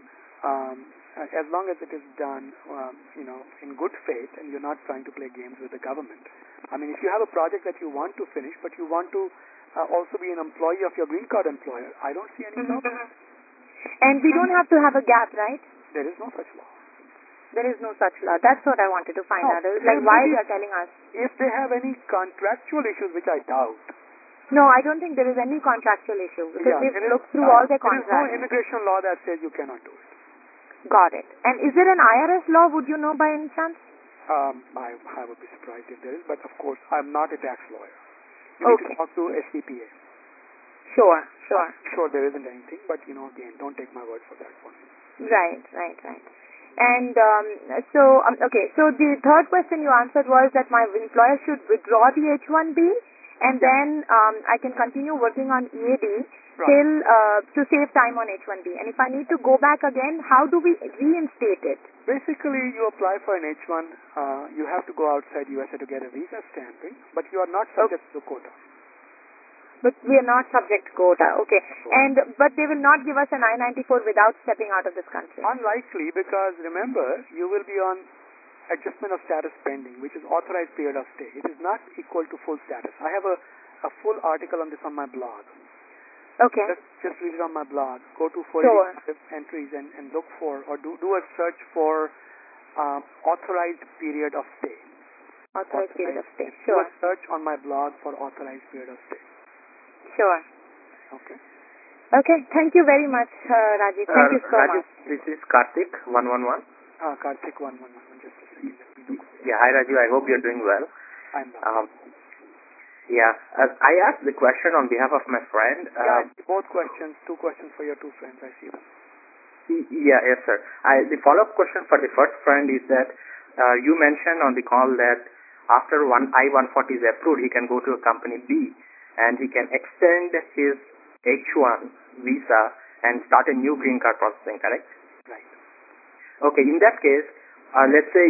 In good faith, and you're not trying to play games with the government. I mean, if you have a project that you want to finish, but you want to also be an employee of your green card employer, I don't see any problem. And we don't have to have a gap, right? There is no such law. There is no such law. That's what I wanted to find out. Like why they are telling us. If they have any contractual issues, which I doubt. No, I don't think there is any contractual issue because we've looked through all their contracts. There is no immigration law that says you cannot do it. Got it. And is there an IRS law? Would you know by any chance? I would be surprised if there is, but of course, I'm not a tax lawyer. You need to talk to SCPA. Sure. Sure, there isn't anything, but again, don't take my word for that one. Right. And so the third question you answered was that my employer should withdraw the H-1B and then I can continue working on EAD Right. till to save time on H1B. And if I need to go back again, how do we reinstate it? Basically, you apply for an H1, you have to go outside USA to get a visa stamping, but you are not subject to the quota. But we are not subject to quota. Okay. And but they will not give us an I-94 without stepping out of this country. Unlikely, because remember, you will be on adjustment of status pending, which is authorized period of stay. It is not equal to full status. I have a full article on this on my blog. Okay. Just read it on my blog. Go to Sure. entries and look for, or do a search for authorized period of stay. Authorized period of stay. Do Sure. a search on my blog for authorized period of stay. Sure. Okay. Okay. Thank you very much, Rajiv. Thank you so Rajiv, much. this is Karthik 111. Karthik 111. Just a second. Let me look. Yeah, hi Rajiv. I hope you're doing well. I'm not. Yeah, I asked the question on behalf of my friend. Both questions. Two questions for your two friends. I see them. Yes, sir. The follow-up question for the first friend is that you mentioned on the call that after I-140 is approved, he can go to a company B and he can extend his H1 visa and start a new green card processing, correct? Right. Okay, in that case, let's say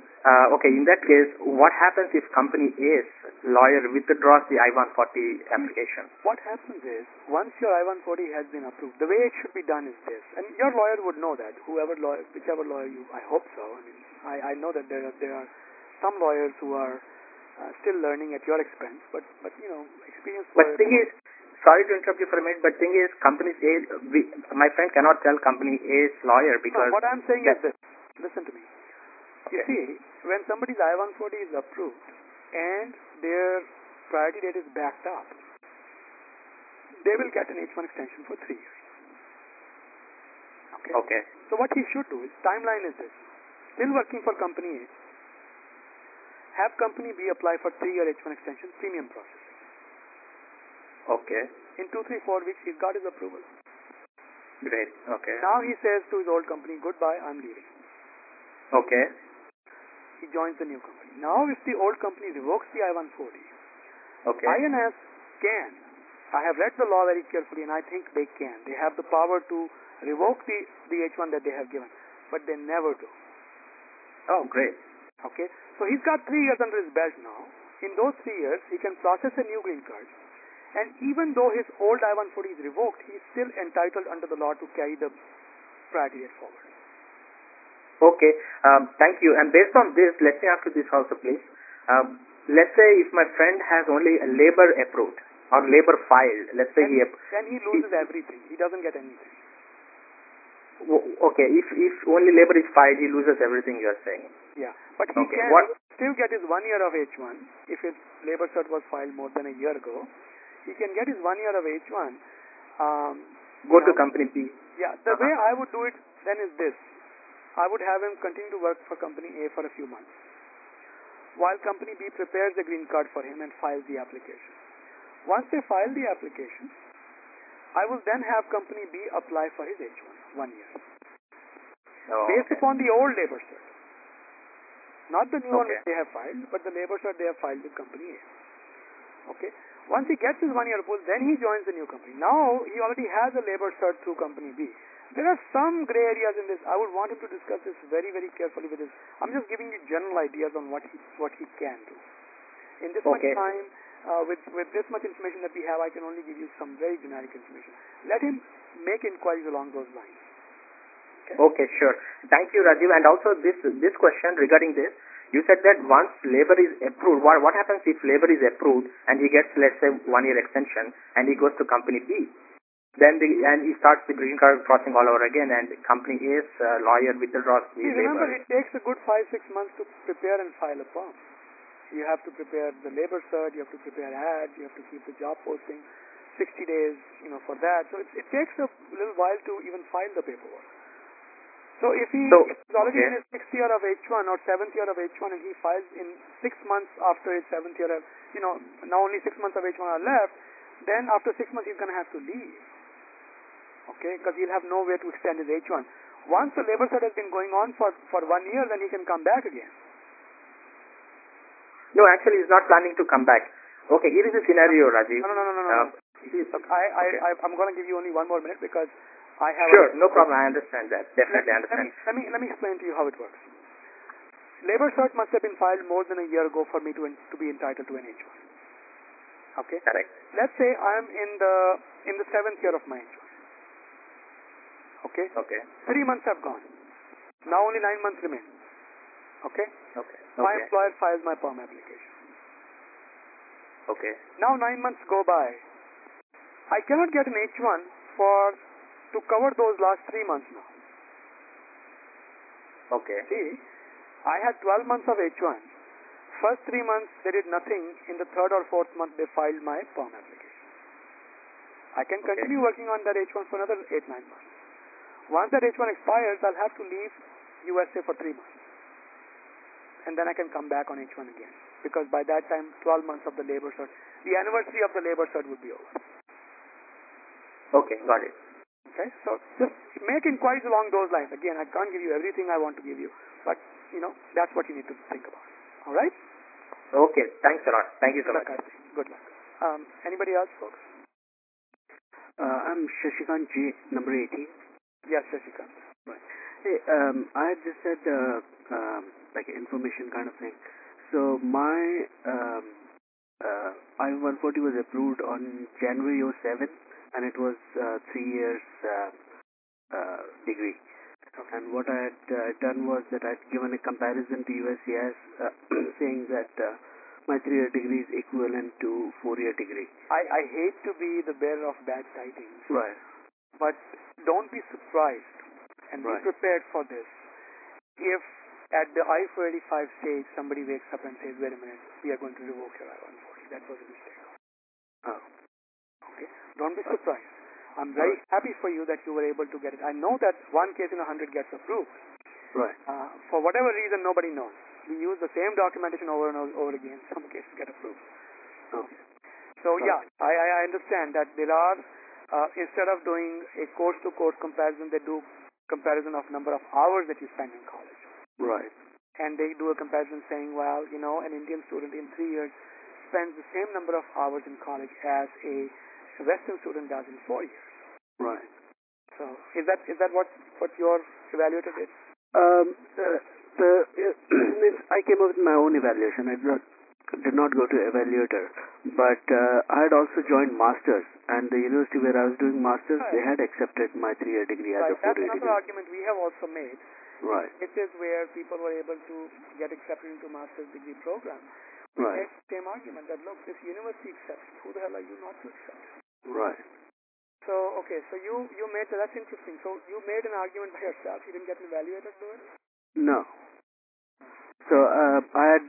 in that case, what happens if company A's lawyer withdraws the I-140 application? What happens is, once your I-140 has been approved, the way it should be done is this, and your lawyer would know that, whichever lawyer you, I hope so. I mean, I know that there are some lawyers who are still learning at your expense, but experienced But lawyers. thing is, sorry to interrupt you for a minute, but thing is, company A, my friend cannot tell company A's lawyer because... No, what I'm saying is this. Listen to me. You Okay. see, when somebody's I-140 is approved and their priority date is backed up, they will get an H1 extension for 3 years. Okay? Okay. So what he should do is, timeline is this. Still working for company A, have company B apply for 3-year H1 extension, premium processing. Okay. In 2, 3, 4 weeks, he's got his approval. Great. Okay. Now he says to his old company, goodbye, I'm leaving. Okay. He joins the new company. Now if the old company revokes the I-140, Okay. INS can. I have read the law very carefully and I think they can. They have the power to revoke the H1 that they have given, but they never do. Oh, great. Okay? So he's got 3 years under his belt now. In those 3 years, he can process a new green card. And even though his old I-140 is revoked, he is still entitled under the law to carry the priority date forward. Okay. Thank you. And based on this, let me ask you this also, please. Let's say if my friend has only a labor approved or labor filed, let's say then he loses everything. He doesn't get anything. Okay, if only labor is filed, he loses everything, you are saying. Yeah, but he can still get his 1 year of H1 if his labor cert was filed more than a year ago. He can get his 1 year of H1. Go to company B. Yeah, the way I would do it then is this. I would have him continue to work for company A for a few months, while company B prepares the green card for him and files the application. Once they file the application, I will then have company B apply for his H1, 1 year. Based upon the old labor cert. Not the new one which they have filed, but the labor cert they have filed with company A. Okay? Once he gets his 1 year approval, then he joins the new company. Now, he already has a labor cert through company B. There are some gray areas in this. I would want him to discuss this very, very carefully with his. I'm just giving you general ideas on what he can do. In this much time, with this much information that we have, I can only give you some very generic information. Let him make inquiries along those lines. Okay, sure. Thank you, Rajiv. And also this question regarding this, you said that once labor is approved, what happens if labor is approved and he gets, let's say, 1 year extension and he goes to company B? Then he starts the green card processing all over again, and the company A's lawyer withdraws the labor. Remember, it takes a good 5-6 months to prepare and file a form. You have to prepare the labor cert, you have to prepare ads, you have to keep the job posting, 60 days, for that. So it takes a little while to even file the paperwork. So if he's already in his 6th year of H1 or 7th year of H1 and he files in 6 months after his 7th year of, now only 6 months of H1 are left, then after 6 months he's going to have to leave. Okay, because he'll have nowhere to extend his H1. Once the labor cert has been going on for 1 year, then he can come back again. No, actually he's not planning to come back. Okay, here is the scenario, Rajiv. No. Look, I'm going to give you only 1 more minute because I have... Sure, no problem. I understand that. Definitely understand. Let me explain to you how it works. Labor cert must have been filed more than a year ago for me to be entitled to an H1. Okay? Correct. Let's say I'm in the 7th year of my H1. Okay? Okay. 3 months have gone. Now only 9 months remain. Okay? Okay. My employer files my PERM application. Okay. Now 9 months go by. I cannot get an H1 to cover those last 3 months now. Okay. See, I had 12 months of H1. First 3 months they did nothing. In the 3rd or 4th month they filed my PERM application. I can continue working on that H1 for another 8-9 months. Once that H1 expires, I'll have to leave USA for 3 months. And then I can come back on H1 again. Because by that time, 12 months of the labor cert, the anniversary of the labor cert would be over. Okay, got it. Okay, so just make inquiries along those lines. Again, I can't give you everything I want to give you, but that's what you need to think about. All right? Okay, thanks a lot. Thank you so much. Good luck. Anybody else, folks? I'm Shashikant J, number 18. Yes, Shashikant. Right. Hey, I just said like information kind of thing. So my I-140 was approved on January 07, and it was 3 years degree. And what I had done was that I'd given a comparison to USCIS saying that my 3-year degree is equivalent to 4-year degree. I hate to be the bearer of bad tidings. Right. But don't be surprised and be prepared for this. If at the I-485 stage somebody wakes up and says, wait a minute, we are going to revoke your I-140. That was a mistake. Oh. Okay? Don't be surprised. I'm very happy for you that you were able to get it. I know that 1 case in 100 gets approved. Right. For whatever reason, nobody knows. We use the same documentation over and over again. Some cases get approved. Okay. So yeah, I understand that there are, instead of doing a course-to-course comparison, they do comparison of number of hours that you spend in college. Right. And they do a comparison saying, well, an Indian student in 3 years spends the same number of hours in college as a Western student does in 4 years. Right. So is that what your evaluator did? I came up with my own evaluation. I did not go to evaluator, but I had also joined masters, and the university where I was doing masters, they had accepted my 3-year degree as a 4-year degree. That's another argument we have also made. Right. It is where people were able to get accepted into master's degree program. We Right. make the same argument that, look, this university accepts. Who the hell are you not to accept? Right. So, okay, so you made, that's interesting. So you made an argument by yourself. You didn't get an evaluator to do it? No. So I had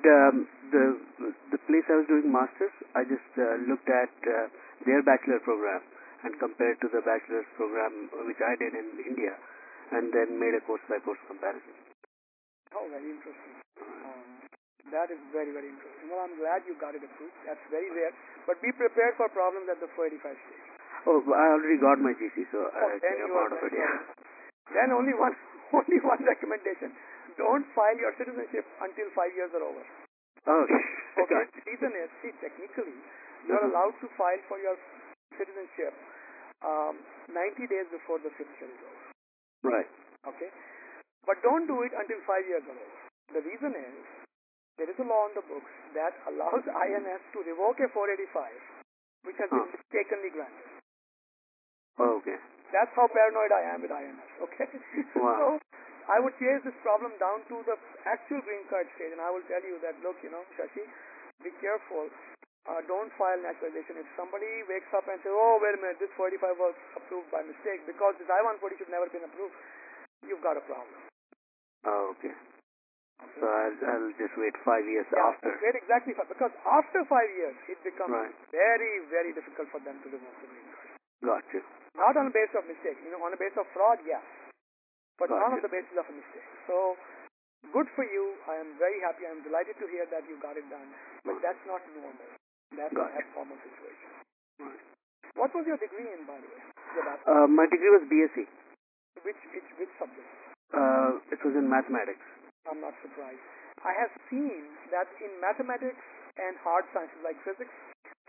the place I was doing masters. I just looked at their bachelor program and compared to the bachelor's program which I did in India, and then made a course-by-course comparison. Oh, very interesting. That is very, very interesting. Well, I'm glad you got it approved. That's very rare. But be prepared for problems at the 485 stage. Oh, I already got my GC, so I then came you are out of it. Yeah. Then only one recommendation: don't file your citizenship until 5 years are over. Oh, okay. The reason is, technically, you are allowed to file for your citizenship 90 days before the 5th year is over. Right. Okay. But don't do it until 5 years are over. The reason is, there is a law on the books that allows INS to revoke a 485, which has been mistakenly granted. Oh, okay. That's how paranoid I am with INS, okay? Wow. So, I would chase this problem down to the actual green card stage, and I will tell you that, look, Shashi, be careful. Don't file naturalization. If somebody wakes up and says, oh, wait a minute, this 485 was approved by mistake, because this I-140 should never have been approved, you've got a problem. Oh, okay. So I'll just wait 5 years after. Wait exactly, because after 5 years, it becomes very, very difficult for them to remove the green card. Got you. Not on the basis of mistake. On the basis of fraud, yes. But not on the basis of a mistake. So, good for you. I am very happy. I am delighted to hear that you got it done. But that's not normal. That's an abnormal situation. Right. What was your degree in, by the way? My degree was BSc. Which subject? It was in mathematics. I'm not surprised. I have seen that in mathematics and hard sciences like physics,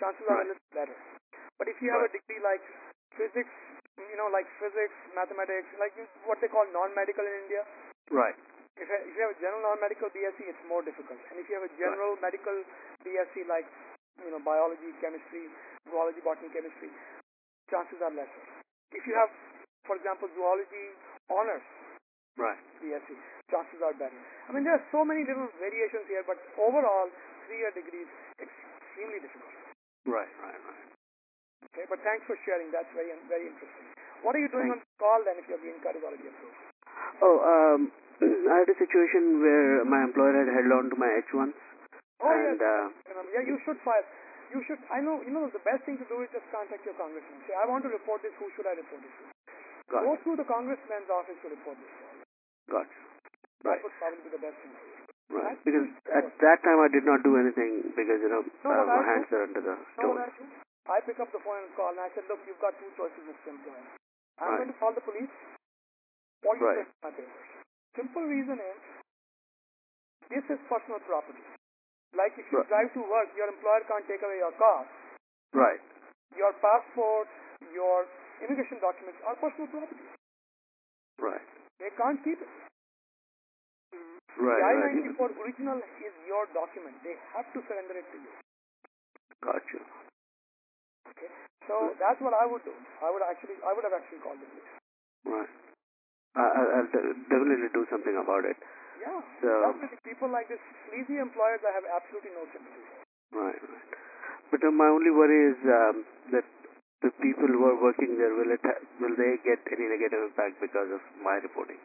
chances are a little better. But if you have a degree like physics, like physics, mathematics, like what they call non-medical in India. Right. If you have a general non-medical BSc, it's more difficult. And if you have a general medical BSc like, biology, chemistry, zoology, botany, chemistry, chances are lesser. If you have, for example, zoology honors Right. BSc, chances are better. I mean, there are so many little variations here, but overall, 3-year degrees extremely difficult. Right. Okay, but thanks for sharing. That's very, very interesting. What are you doing on the call then if your green card is already approved? Oh, I had a situation where my employer had held on to my H1. Oh, and, yes. You should file. I know, the best thing to do is just contact your congressman. Say, I want to report this. Who should I report this to? Go through the congressman's office to report this. Gotcha. That would probably be the best thing to do. Right. Because at that time I did not do anything because, my hands are under the stone. I pick up the phone and call and I said, look, you've got two choices, Mr. Employer. I'm going to call the police or you send my papers. Simple reason is, this is personal property. Like if you drive to work, your employer can't take away your car. Right. Your passport, your immigration documents are personal property. Right. They can't keep it. Right. The I-94 original is your document. They have to surrender it to you. Gotcha. Okay. So that's what I would do. I would have actually called the police. Right. I'll definitely do something about it. Yeah. So definitely. People like this sleazy employers, I have absolutely no sympathy for. Right. But my only worry is that the people who are working there, will they get any negative impact because of my reporting?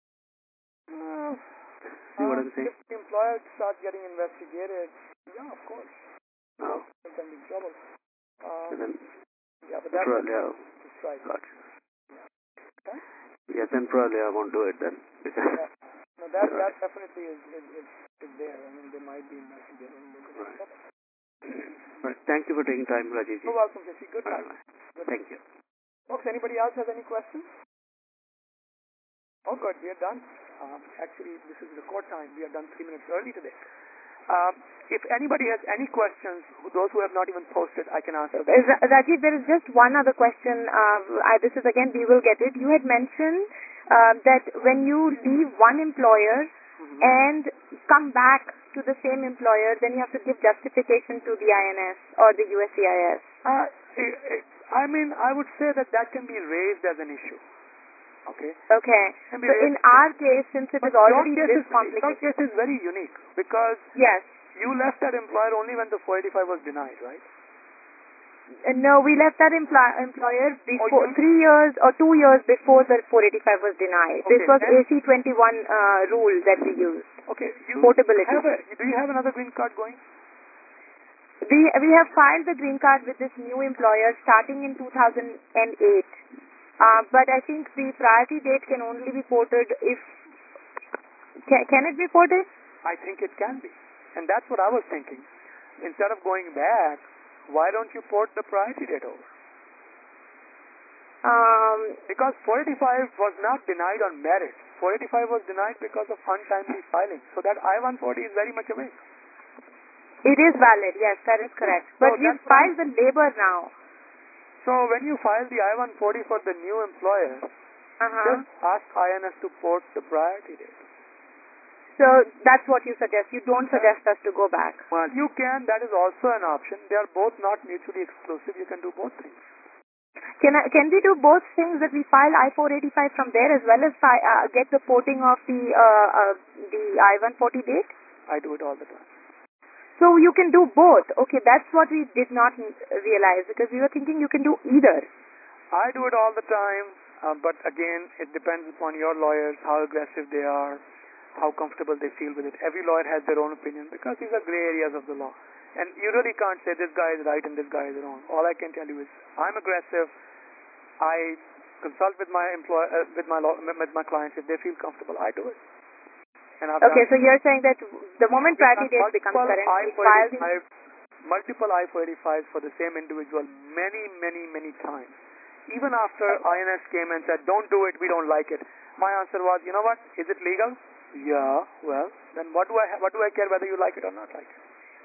See what I'm saying? If the employer starts getting investigated, yeah, of course. Oh. They can be in trouble. Then yeah, but that's probably right. Gotcha. Okay? Yeah, then probably I won't do it then. Because No, that definitely is there. I mean, they might be investigating. Right. Right. Thank you for taking time, Rajiv. You're welcome, Jesse. Good time. Thank you. Folks, anybody else have any questions? Oh, good. We are done. Actually, this is record time. We are done 3 minutes early today. If anybody has any questions, those who have not even posted, I can answer them. Rajiv, there is just one other question. This is again, we will get it. You had mentioned that when you leave one employer and come back to the same employer, then you have to give justification to the INS or the USCIS. I mean, I would say that can be raised as an issue. Okay. Okay. So in our case, since it is already this complicated, your case is very unique because yes, you left that employer only when the 485 was denied, right? No, we left that employer before 3 years or 2 years before the 485 was denied. Okay. This was AC21 rule that we used. Okay. Portability. Do you have another green card going? We have filed the green card with this new employer starting in 2008. But I think the priority date can only be ported if... Can it be ported? I think it can be. And that's what I was thinking. Instead of going back, why don't you port the priority date over? Because 485 was not denied on merit. 485 was denied because of untimely filing. So that I-140 is very much away. It is valid, yes, that is correct. But we've filed the labor now. So when you file the I-140 for the new employer, just ask INS to port the priority date. So that's what you suggest. You don't suggest us to go back. Well, you can. That is also an option. They are both not mutually exclusive. You can do both things. Can we do both things, that we file I-485 from there as well as get the porting of the I-140 date? I do it all the time. So you can do both. Okay, that's what we did not realize, because we were thinking you can do either. I do it all the time, but again, it depends upon your lawyers, how aggressive they are, how comfortable they feel with it. Every lawyer has their own opinion because these are gray areas of the law. And you really can't say this guy is right and this guy is wrong. All I can tell you is I'm aggressive. I consult with my with my clients. If they feel comfortable, I do it. Okay, so you're saying that the moment priority date becomes current, we file multiple I-485s for the same individual many times. Even after INS came and said, don't do it, we don't like it. My answer was, you know what, is it legal? Yeah, well, then what do I care whether you like it or not like it?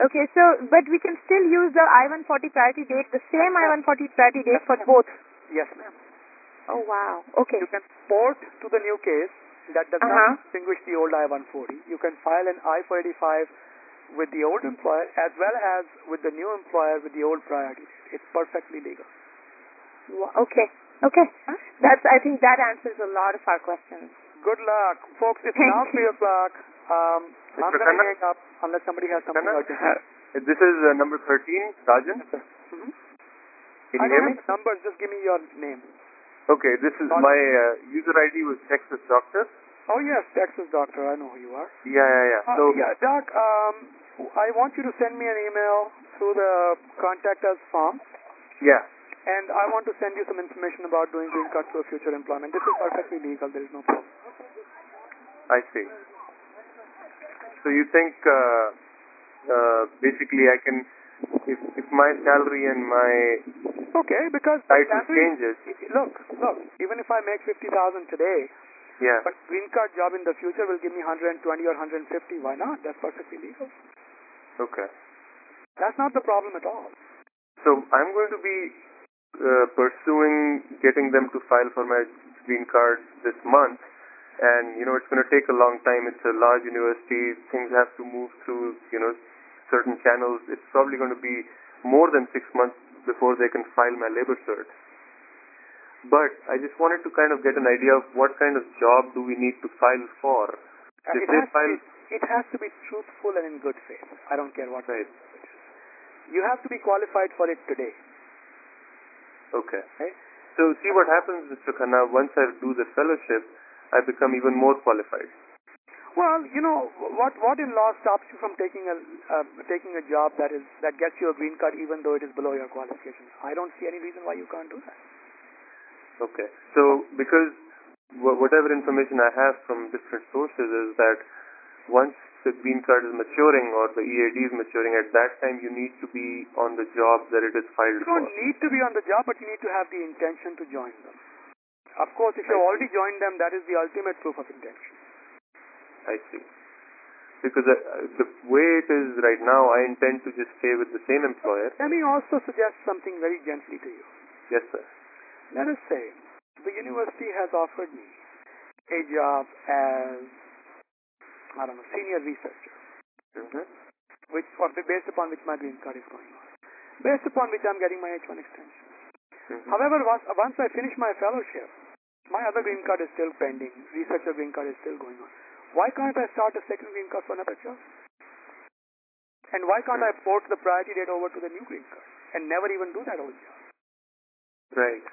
Okay, so, but we can still use the I-140 priority date, the same I-140 priority date for both. Yes, ma'am. Oh, wow. Okay. You can port to the new case. That does not distinguish the old I-140. You can file an I-485 with the old employer as well as with the new employer with the old priority. It's perfectly legal. Okay. Okay. I think that answers a lot of our questions. Good luck. Folks, it's now 3 o'clock. I'm going to hang up unless somebody has something urgent. This is number 13, Rajan. Mm-hmm. Can I you hear don't me? have numbers. Just give me your name. Okay, this is my user ID was Texas Doctor. Oh, yes, Texas Doctor. I know who you are. Yeah. So, yeah, Doc, I want you to send me an email through the contact us form. Yeah. And I want to send you some information about doing green card through future employment. This is perfectly legal. There is no problem. I see. So you think basically I can, if my salary and my because title changes. Look, even if I make 50,000 today, yeah, but green card job in the future will give me 120 or 150. Why not? That's perfectly legal. Okay. That's not the problem at all. So I'm going to be pursuing getting them to file for my green card this month, and it's going to take a long time. It's a large university. Things have to move through certain channels. It's probably going to be more than 6 months before they can file my labor cert. But I just wanted to kind of get an idea of what kind of job do we need to file for. It has to be truthful and in good faith. I don't care what it is. You have to be qualified for it today. Okay. Right? So see what happens, Mr. Khanna. Once I do the fellowship, I become even more qualified. Well, what in law stops you from taking a job that gets you a green card even though it is below your qualifications? I don't see any reason why you can't do that. Okay. So because whatever information I have from different sources is that once the green card is maturing or the EAD is maturing, at that time you need to be on the job that it is filed for. You don't need to be on the job, but you need to have the intention to join them. Of course, if you've already joined them, that is the ultimate proof of intention. I see. Because the way it is right now, I intend to just stay with the same employer. Let me also suggest something very gently to you. Yes, sir. Let us say the university has offered me a job as, senior researcher, based upon which my green card is going on, based upon which I'm getting my H1 extension. However, once I finish my fellowship, my other green card is still pending. Researcher green card is still going on. Why can't I start a second green card for another job? And why can't I port the priority date over to the new green card and never even do that old job? Right.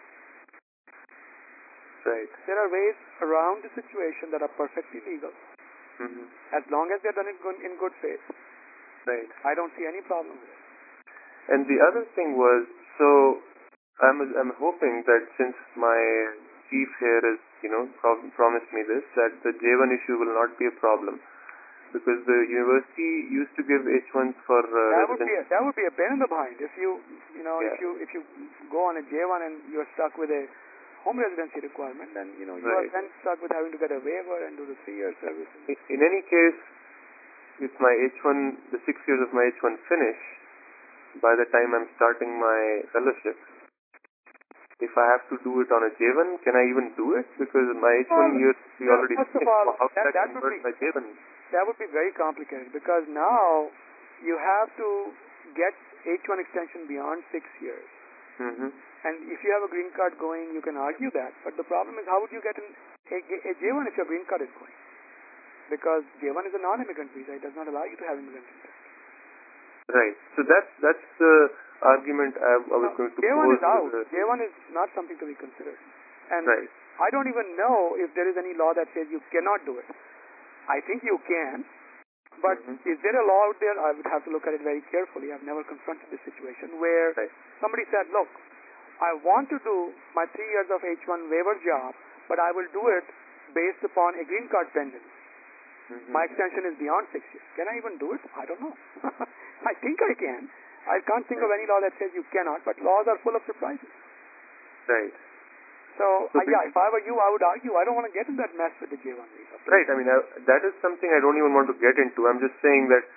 There are ways around the situation that are perfectly legal, as long as they're done in good faith. Right. I don't see any problem with it. And the other thing was, so I'm hoping that since my chief here has, promised me this, that the J1 issue will not be a problem. Because the university used to give H1s for that would be a pain in the behind. If you go on a J1 and you're stuck with a home residency requirement, then you are then stuck with having to get a waiver and do the 3-year service. In any case, if my H1, the 6 years of my H1 finish, by the time I'm starting my fellowship, if I have to do it on a J1, can I even do it? Because my H1 years we already finished. First of all, how can I convert my J1? That would be very complicated because now you have to get H1 extension beyond 6 years. And if you have a green card going, you can argue that. But the problem is, how would you get a J1 if your green card is going? Because J1 is a non-immigrant visa. It does not allow you to have immigrant visa. Right. So that's the argument I was going to J1 pose. Is out. J1 is not something to be considered. And I don't even know if there is any law that says you cannot do it. I think you can. But is there a law out there? I would have to look at it very carefully. I've never confronted this situation where somebody said, look, I want to do my 3 years of H1 waiver job, but I will do it based upon a green card pending. My extension is beyond 6 years. Can I even do it? I don't know. I think I can. I can't think of any law that says you cannot, but laws are full of surprises. Right. So if I were you, I would argue I don't want to get in that mess with the J1 visa. Right. I mean, that is something I don't even want to get into. I'm just saying that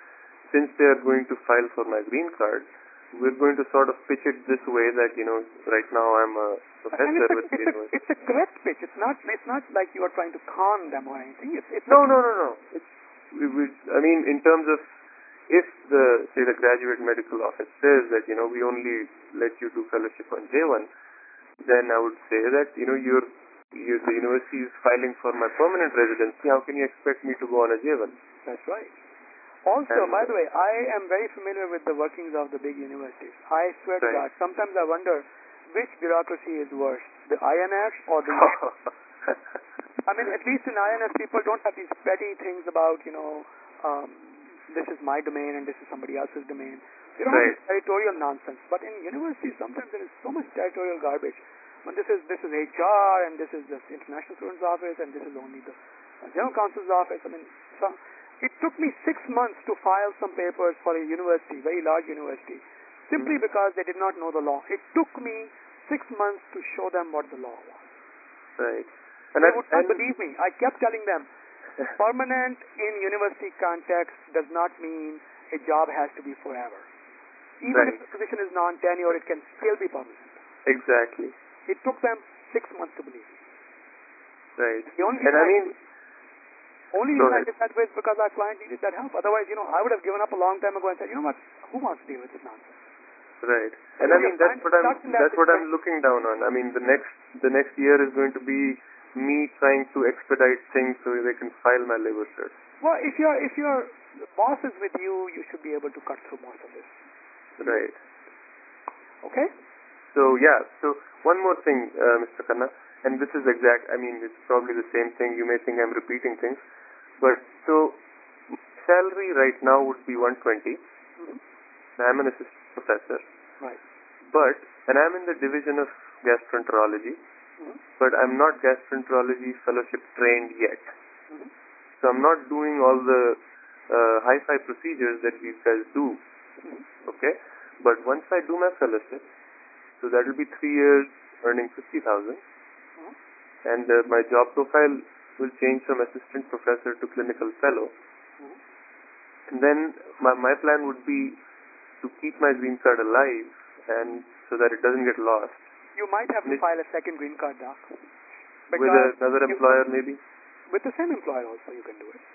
since they are going to file for my green card, we're going to sort of pitch it this way that, right now I'm a professor with the university. It's a correct pitch. It's not like you are trying to con them or anything. No. In terms of, if the graduate medical office says that, we only let you do fellowship on J1, then I would say that, the university is filing for my permanent residency. How can you expect me to go on a J1? That's right. Also, by the way, I am very familiar with the workings of the big universities. I swear to God, sometimes I wonder which bureaucracy is worse, the INF or the... at least in INF, people don't have these petty things about, this is my domain and this is somebody else's domain. They don't have this territorial nonsense. But in universities, sometimes there is so much territorial garbage. But this is HR and this is just International Students Office and this is only the General Counsel's Office. It took me 6 months to file some papers for a university, very large university, simply because they did not know the law. It took me 6 months to show them what the law was. Right. And they would not believe me. I kept telling them, permanent in university context does not mean a job has to be forever. Even if the position is non-tenure, it can still be permanent. Exactly. It took them 6 months to believe me. Right. The only reason I did that was because our client needed that help. Otherwise, I would have given up a long time ago and said, you know what, who wants to deal with this nonsense? Right. And that's what I'm looking down on. The next year is going to be me trying to expedite things so they can file my labor cert. Well, if your boss is with you, you should be able to cut through most of this. Right. Okay? So one more thing, Mr. Khanna, and this is it's probably the same thing. You may think I'm repeating things. But so salary right now would be 120. I'm an assistant professor. Right. And I'm in the division of gastroenterology, but I'm not gastroenterology fellowship trained yet. So I'm not doing all the high-fi procedures that these guys do. Okay? But once I do my fellowship, so that will be 3 years earning 50,000, and my job profile will change from assistant professor to clinical fellow. And then my plan would be to keep my green card alive, and so that it doesn't get lost. You might have to file a second green card, Doc. With another employer, maybe? With the same employer also you can do it.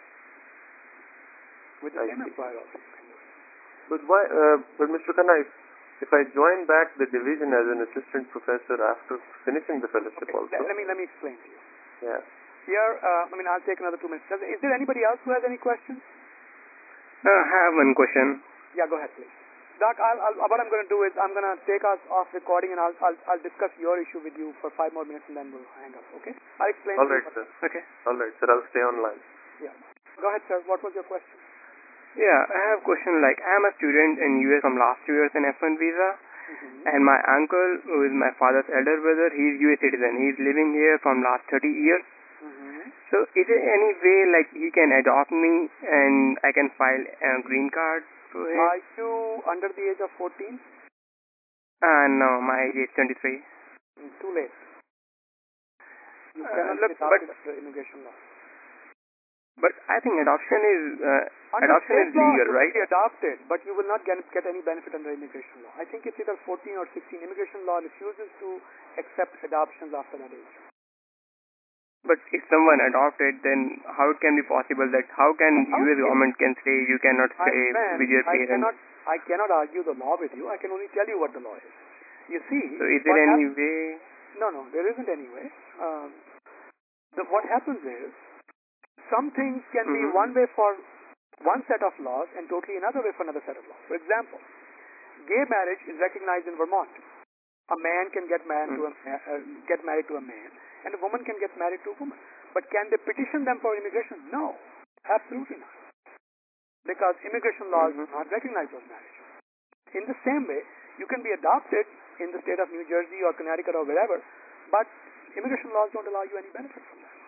With the same employer also you can do it. But why? But Mr. Khanna, if I join back the division as an assistant professor after finishing the fellowship also. Let me explain to you. Yeah. Here, I'll take another 2 minutes. Is there anybody else who has any questions? I have one question. Yeah, go ahead, please. Doc, what I'm going to do is I'm going to take us off recording and I'll discuss your issue with you for 5 more minutes and then we'll hang up, okay? I'll explain. All right, sir. Okay. All right, sir. I'll stay online. Yeah. Go ahead, sir. What was your question? Yeah, I have a question. I'm a student in US from last 2 years in F1 visa, and my uncle, who is my father's elder brother, he's US citizen. He's living here from last 30 years. So is there any way he can adopt me and I can file a green card for him? Are you under the age of 14? No, my age is 23. Too late. You cannot adopt the immigration law. But I think adoption is legal, right? Adopted, but you will not get any benefit under immigration law. I think it's either 14 or 16. Immigration law refuses to accept adoptions after that age. But if someone adopted, then how it can be possible that how can US government can say you cannot stay with your parents? I cannot argue the law with you. I can only tell you what the law is. You see. So is there any way? No, there isn't any way. What happens is some things can be one way for one set of laws and totally another way for another set of laws. For example, gay marriage is recognized in Vermont. A man can get married to a man, and a woman can get married to a woman. But can they petition them for immigration? No, absolutely not. Because immigration laws do not recognize those marriages. In the same way, you can be adopted in the state of New Jersey or Connecticut or wherever, but immigration laws don't allow you any benefit from that.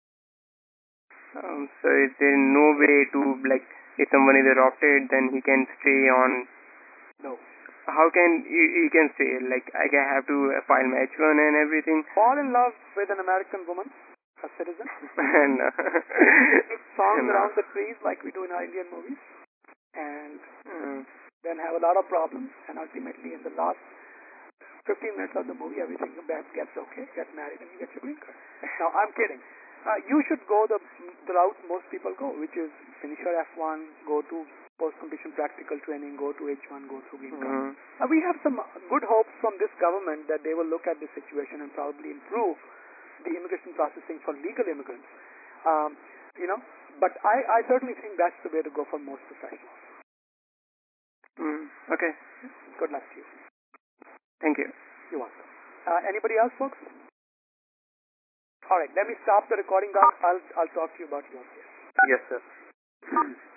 So is there no way to, if someone is adopted, then he can stay on? No. How can he can stay? I can have to file my H1 and everything. Fall in love with an American woman, a citizen. No. Songs around the trees like we do in our Indian movies. and then have a lot of problems, and ultimately in the last 15 minutes of the movie, everything gets okay, get married, and you get your green card. Now, I'm kidding. You should go the route most people go, which is finish your F1, go to post-completion practical training, go to H1, go through green card. We have some good hopes from this government that they will look at the situation and probably improve the immigration processing for legal immigrants. But I certainly think that's the way to go for most professionals. Okay. Good luck to you. Thank you. You're welcome. Anybody else, folks? All right, let me stop the recording, guys. I'll talk to you about your case. Yes, sir.